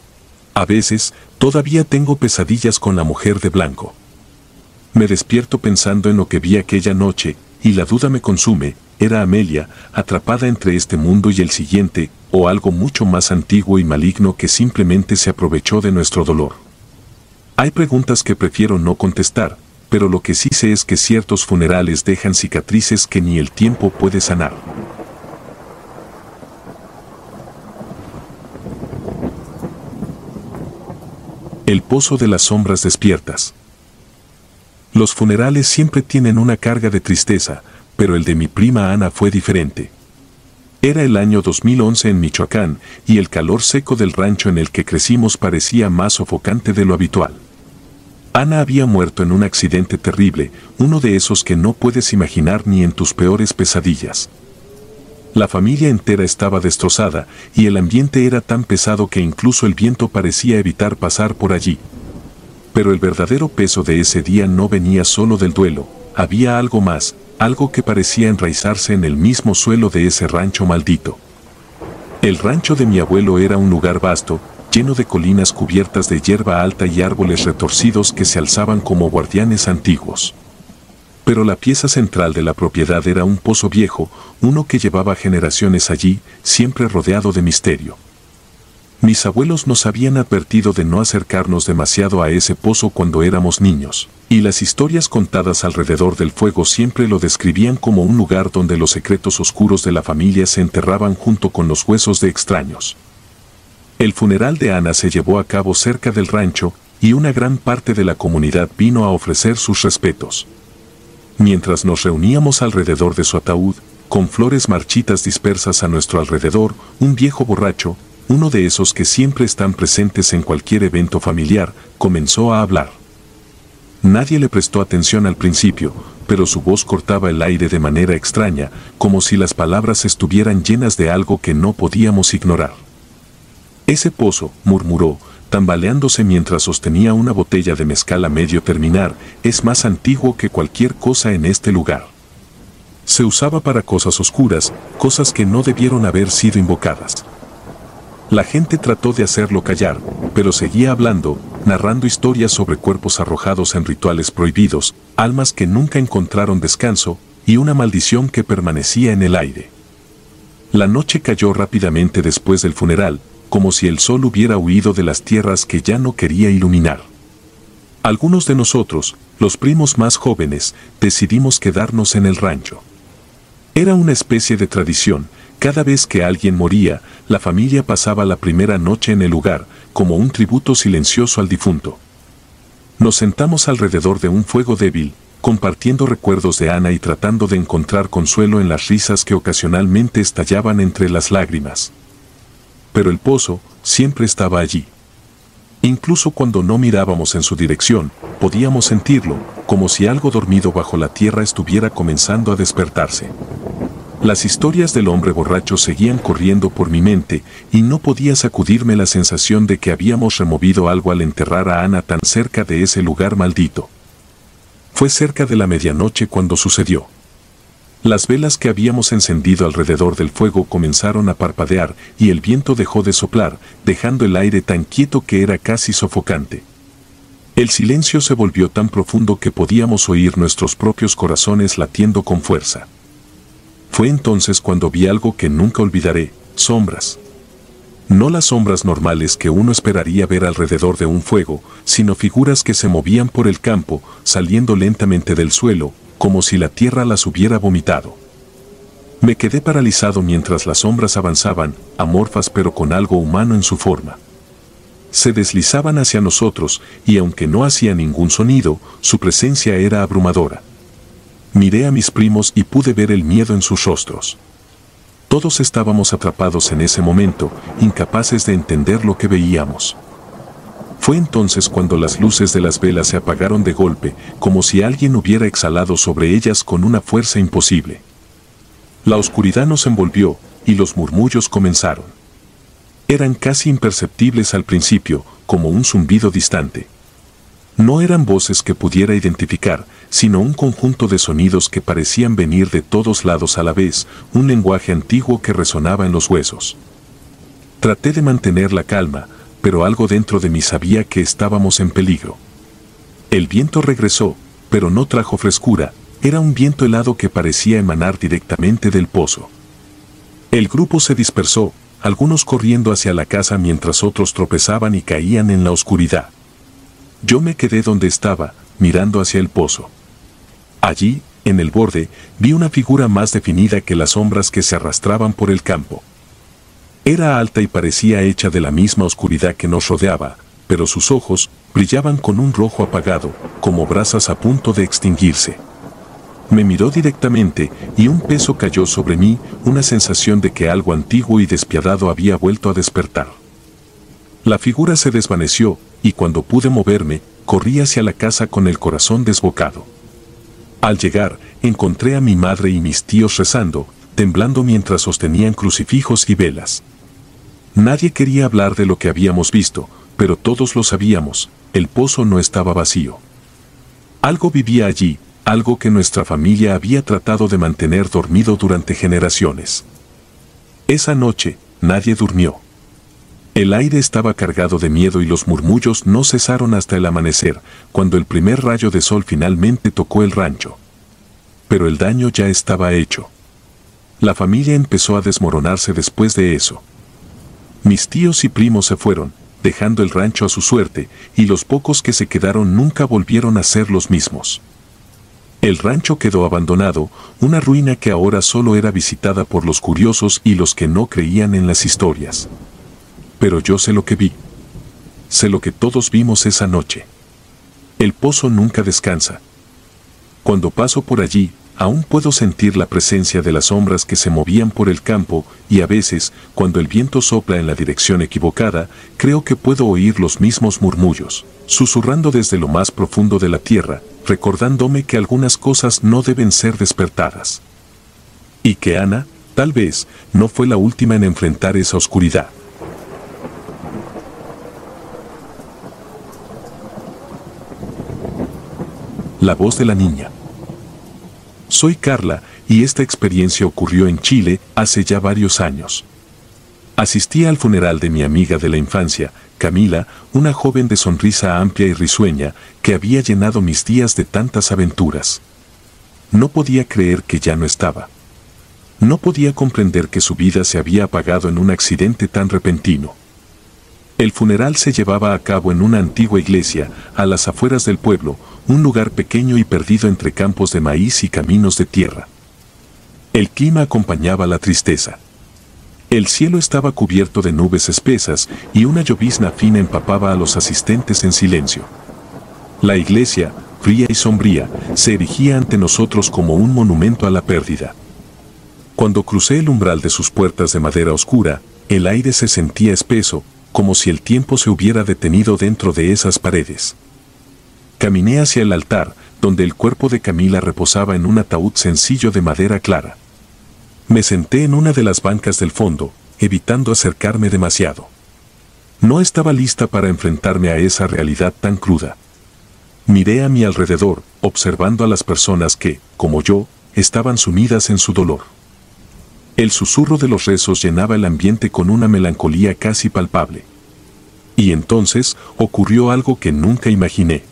A: A veces, todavía tengo pesadillas con la mujer de blanco. Me despierto pensando en lo que vi aquella noche, y la duda me consume, era Amelia, atrapada entre este mundo y el siguiente, o algo mucho más antiguo y maligno que simplemente se aprovechó de nuestro dolor. Hay preguntas que prefiero no contestar, pero lo que sí sé es que ciertos funerales dejan cicatrices que ni el tiempo puede sanar. El pozo de las sombras despiertas. Los funerales siempre tienen una carga de tristeza, pero el de mi prima Ana fue diferente. Era el año dos mil once en Michoacán, y el calor seco del rancho en el que crecimos parecía más sofocante de lo habitual. Ana había muerto en un accidente terrible, uno de esos que no puedes imaginar ni en tus peores pesadillas. La familia entera estaba destrozada, y el ambiente era tan pesado que incluso el viento parecía evitar pasar por allí. Pero el verdadero peso de ese día no venía solo del duelo, había algo más, algo que parecía enraizarse en el mismo suelo de ese rancho maldito. El rancho de mi abuelo era un lugar vasto, lleno de colinas cubiertas de hierba alta y árboles retorcidos que se alzaban como guardianes antiguos. Pero la pieza central de la propiedad era un pozo viejo, uno que llevaba generaciones allí, siempre rodeado de misterio. Mis abuelos nos habían advertido de no acercarnos demasiado a ese pozo cuando éramos niños, y las historias contadas alrededor del fuego siempre lo describían como un lugar donde los secretos oscuros de la familia se enterraban junto con los huesos de extraños. El funeral de Ana se llevó a cabo cerca del rancho, y una gran parte de la comunidad vino a ofrecer sus respetos. Mientras nos reuníamos alrededor de su ataúd, con flores marchitas dispersas a nuestro alrededor, un viejo borracho, uno de esos que siempre están presentes en cualquier evento familiar, comenzó a hablar. Nadie le prestó atención al principio, pero su voz cortaba el aire de manera extraña, como si las palabras estuvieran llenas de algo que no podíamos ignorar. Ese pozo, murmuró, tambaleándose mientras sostenía una botella de mezcal a medio terminar, es más antiguo que cualquier cosa en este lugar. Se usaba para cosas oscuras, cosas que no debieron haber sido invocadas. La gente trató de hacerlo callar, pero seguía hablando, narrando historias sobre cuerpos arrojados en rituales prohibidos, almas que nunca encontraron descanso, y una maldición que permanecía en el aire. La noche cayó rápidamente después del funeral, como si el sol hubiera huido de las tierras que ya no quería iluminar. Algunos de nosotros, los primos más jóvenes, decidimos quedarnos en el rancho. Era una especie de tradición. Cada vez que alguien moría, la familia pasaba la primera noche en el lugar, como un tributo silencioso al difunto. Nos sentamos alrededor de un fuego débil, compartiendo recuerdos de Ana y tratando de encontrar consuelo en las risas que ocasionalmente estallaban entre las lágrimas. Pero el pozo siempre estaba allí. Incluso cuando no mirábamos en su dirección, podíamos sentirlo, como si algo dormido bajo la tierra estuviera comenzando a despertarse. Las historias del hombre borracho seguían corriendo por mi mente, y no podía sacudirme la sensación de que habíamos removido algo al enterrar a Ana tan cerca de ese lugar maldito. Fue cerca de la medianoche cuando sucedió. Las velas que habíamos encendido alrededor del fuego comenzaron a parpadear, y el viento dejó de soplar, dejando el aire tan quieto que era casi sofocante. El silencio se volvió tan profundo que podíamos oír nuestros propios corazones latiendo con fuerza. Fue entonces cuando vi algo que nunca olvidaré: sombras. No las sombras normales que uno esperaría ver alrededor de un fuego, sino figuras que se movían por el campo, saliendo lentamente del suelo, como si la tierra las hubiera vomitado. Me quedé paralizado mientras las sombras avanzaban, amorfas pero con algo humano en su forma. Se deslizaban hacia nosotros, y aunque no hacía ningún sonido, su presencia era abrumadora. Miré a mis primos y pude ver el miedo en sus rostros. Todos estábamos atrapados en ese momento, incapaces de entender lo que veíamos. Fue entonces cuando las luces de las velas se apagaron de golpe, como si alguien hubiera exhalado sobre ellas con una fuerza imposible. La oscuridad nos envolvió, y los murmullos comenzaron. Eran casi imperceptibles al principio, como un zumbido distante. No eran voces que pudiera identificar, sino un conjunto de sonidos que parecían venir de todos lados a la vez, un lenguaje antiguo que resonaba en los huesos. Traté de mantener la calma, pero algo dentro de mí sabía que estábamos en peligro. El viento regresó, pero no trajo frescura, era un viento helado que parecía emanar directamente del pozo. El grupo se dispersó, algunos corriendo hacia la casa mientras otros tropezaban y caían en la oscuridad. Yo me quedé donde estaba, mirando hacia el pozo. Allí, en el borde, vi una figura más definida que las sombras que se arrastraban por el campo. Era alta y parecía hecha de la misma oscuridad que nos rodeaba, pero sus ojos brillaban con un rojo apagado, como brasas a punto de extinguirse. Me miró directamente, y un peso cayó sobre mí, una sensación de que algo antiguo y despiadado había vuelto a despertar. La figura se desvaneció, y cuando pude moverme, corrí hacia la casa con el corazón desbocado. Al llegar, encontré a mi madre y mis tíos rezando, temblando mientras sostenían crucifijos y velas. Nadie quería hablar de lo que habíamos visto, pero todos lo sabíamos, el pozo no estaba vacío. Algo vivía allí, algo que nuestra familia había tratado de mantener dormido durante generaciones. Esa noche, nadie durmió. El aire estaba cargado de miedo y los murmullos no cesaron hasta el amanecer, cuando el primer rayo de sol finalmente tocó el rancho. Pero el daño ya estaba hecho. La familia empezó a desmoronarse después de eso. Mis tíos y primos se fueron, dejando el rancho a su suerte, y los pocos que se quedaron nunca volvieron a ser los mismos. El rancho quedó abandonado, una ruina que ahora solo era visitada por los curiosos y los que no creían en las historias. Pero yo sé lo que vi. Sé lo que todos vimos esa noche. El pozo nunca descansa. Cuando paso por allí, aún puedo sentir la presencia de las sombras que se movían por el campo, y a veces, cuando el viento sopla en la dirección equivocada, creo que puedo oír los mismos murmullos, susurrando desde lo más profundo de la tierra, recordándome que algunas cosas no deben ser despertadas. Y que Ana, tal vez, no fue la última en enfrentar esa oscuridad. La voz de la niña. Soy Carla, y esta experiencia ocurrió en Chile hace ya varios años. Asistí al funeral de mi amiga de la infancia, Camila, una joven de sonrisa amplia y risueña, que había llenado mis días de tantas aventuras. No podía creer que ya no estaba. No podía comprender que su vida se había apagado en un accidente tan repentino. El funeral se llevaba a cabo en una antigua iglesia, a las afueras del pueblo, un lugar pequeño y perdido entre campos de maíz y caminos de tierra. El clima acompañaba la tristeza. El cielo estaba cubierto de nubes espesas y una llovizna fina empapaba a los asistentes en silencio. La iglesia, fría y sombría, se erigía ante nosotros como un monumento a la pérdida. Cuando crucé el umbral de sus puertas de madera oscura, el aire se sentía espeso, como si el tiempo se hubiera detenido dentro de esas paredes. Caminé hacia el altar, donde el cuerpo de Camila reposaba en un ataúd sencillo de madera clara. Me senté en una de las bancas del fondo, evitando acercarme demasiado. No estaba lista para enfrentarme a esa realidad tan cruda. Miré a mi alrededor, observando a las personas que, como yo, estaban sumidas en su dolor. El susurro de los rezos llenaba el ambiente con una melancolía casi palpable. Y entonces ocurrió algo que nunca imaginé.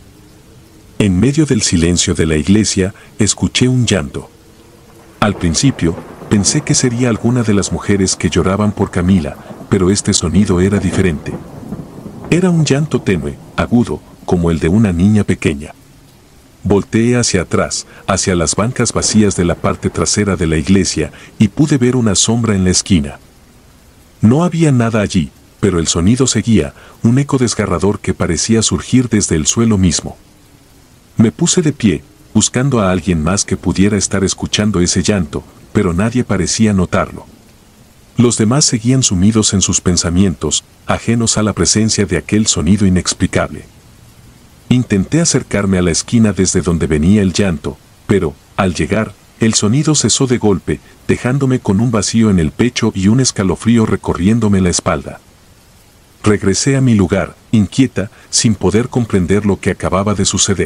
A: En medio del silencio de la iglesia, escuché un llanto. Al principio, pensé que sería alguna de las mujeres que lloraban por Camila, pero este sonido era diferente. Era un llanto tenue, agudo, como el de una niña pequeña. Volteé hacia atrás, hacia las bancas vacías de la parte trasera de la iglesia, y pude ver una sombra en la esquina. No había nada allí, pero el sonido seguía, un eco desgarrador que parecía surgir desde el suelo mismo. Me puse de pie, buscando a alguien más que pudiera estar escuchando ese llanto, pero nadie parecía notarlo. Los demás seguían sumidos en sus pensamientos, ajenos a la presencia de aquel sonido inexplicable. Intenté acercarme a la esquina desde donde venía el llanto, pero, al llegar, el sonido cesó de golpe, dejándome con un vacío en el pecho y un escalofrío recorriéndome la espalda. Regresé a mi lugar, inquieta, sin poder comprender lo que acababa de suceder.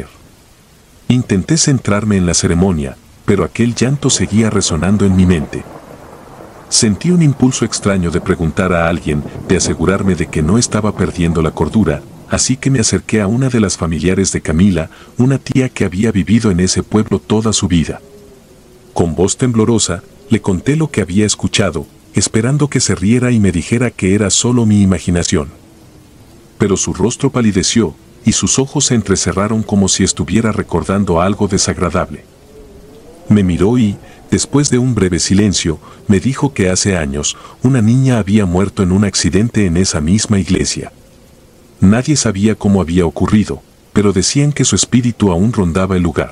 A: Intenté centrarme en la ceremonia, pero aquel llanto seguía resonando en mi mente. Sentí un impulso extraño de preguntar a alguien, de asegurarme de que no estaba perdiendo la cordura, así que me acerqué a una de las familiares de Camila, una tía que había vivido en ese pueblo toda su vida. Con voz temblorosa, le conté lo que había escuchado, esperando que se riera y me dijera que era solo mi imaginación. Pero su rostro palideció, y sus ojos se entrecerraron como si estuviera recordando algo desagradable. Me miró y, después de un breve silencio, me dijo que hace años, una niña había muerto en un accidente en esa misma iglesia. Nadie sabía cómo había ocurrido, pero decían que su espíritu aún rondaba el lugar.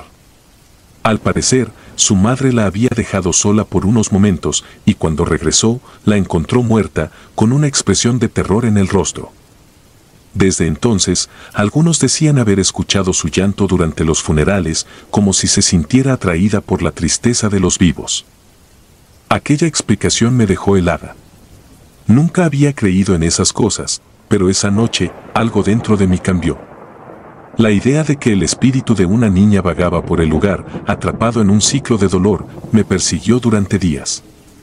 A: Al parecer, su madre la había dejado sola por unos momentos, y cuando regresó, la encontró muerta, con una expresión de terror en el rostro. Desde entonces, algunos decían haber escuchado su llanto durante los funerales, como si se sintiera atraída por la tristeza de los vivos. Aquella explicación me dejó helada. Nunca había creído en esas cosas, pero esa noche, algo dentro de mí cambió. La idea de que el espíritu de una niña vagaba por el lugar, atrapado en un ciclo de dolor, me persiguió durante días.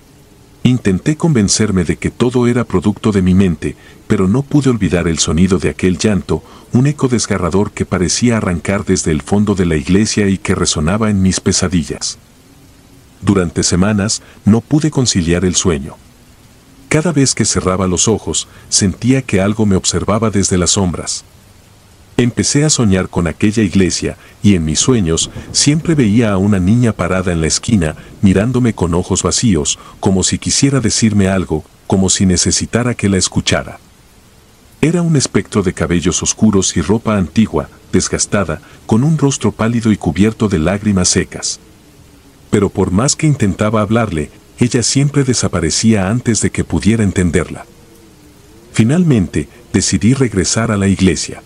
A: Intenté convencerme de que todo era producto de mi mente, pero no pude olvidar el sonido de aquel llanto, un eco desgarrador que parecía arrancar desde el fondo de la iglesia y que resonaba en mis pesadillas. Durante semanas no pude conciliar el sueño. Cada vez que cerraba los ojos, sentía que algo me observaba desde las sombras. Empecé a soñar con aquella iglesia, y en mis sueños siempre veía a una niña parada en la esquina, mirándome con ojos vacíos, como si quisiera decirme algo, como si necesitara que la escuchara. Era un espectro de cabellos oscuros y ropa antigua, desgastada, con un rostro pálido y cubierto de lágrimas secas. Pero por más que intentaba hablarle, ella siempre desaparecía antes de que pudiera entenderla. Finalmente, decidí regresar a la iglesia.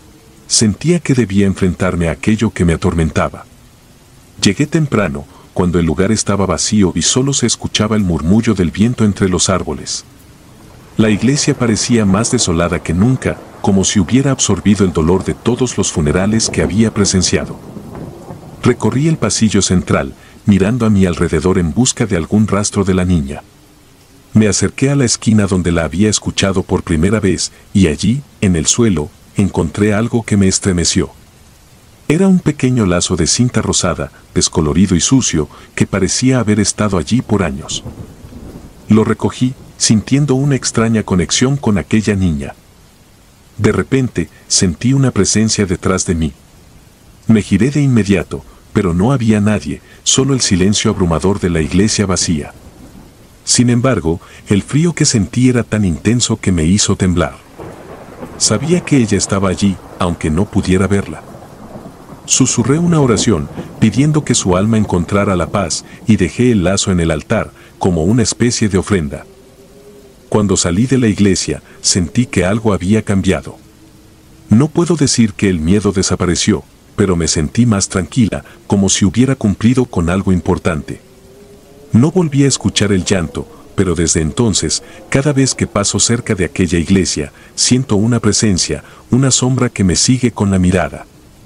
A: Sentía que debía enfrentarme a aquello que me atormentaba. Llegué temprano, cuando el lugar estaba vacío y solo se escuchaba el murmullo del viento entre los árboles. La iglesia parecía más desolada que nunca, como si hubiera absorbido el dolor de todos los funerales que había presenciado. Recorrí el pasillo central, mirando a mi alrededor en busca de algún rastro de la niña. Me acerqué a la esquina donde la había escuchado por primera vez, y allí, en el suelo, encontré algo que me estremeció. Era un pequeño lazo de cinta rosada, descolorido y sucio, que parecía haber estado allí por años. Lo recogí, sintiendo una extraña conexión con aquella niña. De repente, sentí una presencia detrás de mí. Me giré de inmediato, pero no había nadie, solo el silencio abrumador de la iglesia vacía. Sin embargo, el frío que sentí era tan intenso que me hizo temblar. Sabía que ella estaba allí, aunque no pudiera verla. Susurré una oración, pidiendo que su alma encontrara la paz, y dejé el lazo en el altar, como una especie de ofrenda. Cuando salí de la iglesia, sentí que algo había cambiado. No puedo decir que el miedo desapareció, pero me sentí más tranquila, como si hubiera cumplido con algo importante. No volví a escuchar el llanto, pero desde entonces, cada vez que paso cerca de aquella iglesia, siento una presencia, una sombra que me sigue con la mirada.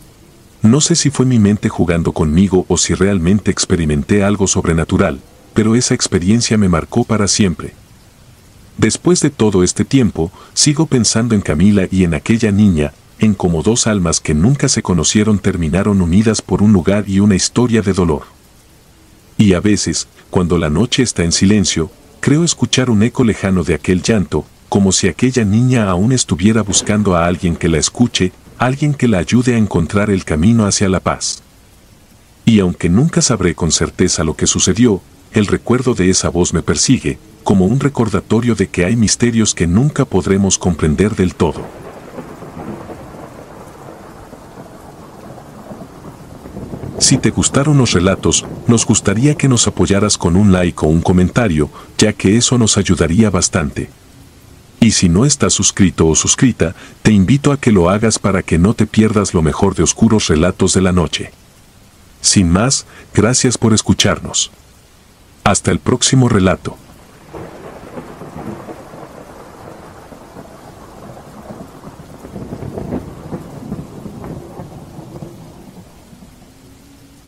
A: No sé si fue mi mente jugando conmigo o si realmente experimenté algo sobrenatural, pero esa experiencia me marcó para siempre. Después de todo este tiempo, sigo pensando en Camila y en aquella niña, en cómo dos almas que nunca se conocieron terminaron unidas por un lugar y una historia de dolor. Y a veces, cuando la noche está en silencio, creo escuchar un eco lejano de aquel llanto, como si aquella niña aún estuviera buscando a alguien que la escuche, alguien que la ayude a encontrar el camino hacia la paz. Y aunque nunca sabré con certeza lo que sucedió, el recuerdo de esa voz me persigue, como un recordatorio de que hay misterios que nunca podremos comprender del todo. Si te gustaron los relatos, nos gustaría que nos apoyaras con un like o un comentario, ya que eso nos ayudaría bastante. Y si no estás suscrito o suscrita, te invito a que lo hagas para que no te pierdas lo mejor de Oscuros Relatos de la Noche. Sin más, gracias por escucharnos. Hasta el próximo relato.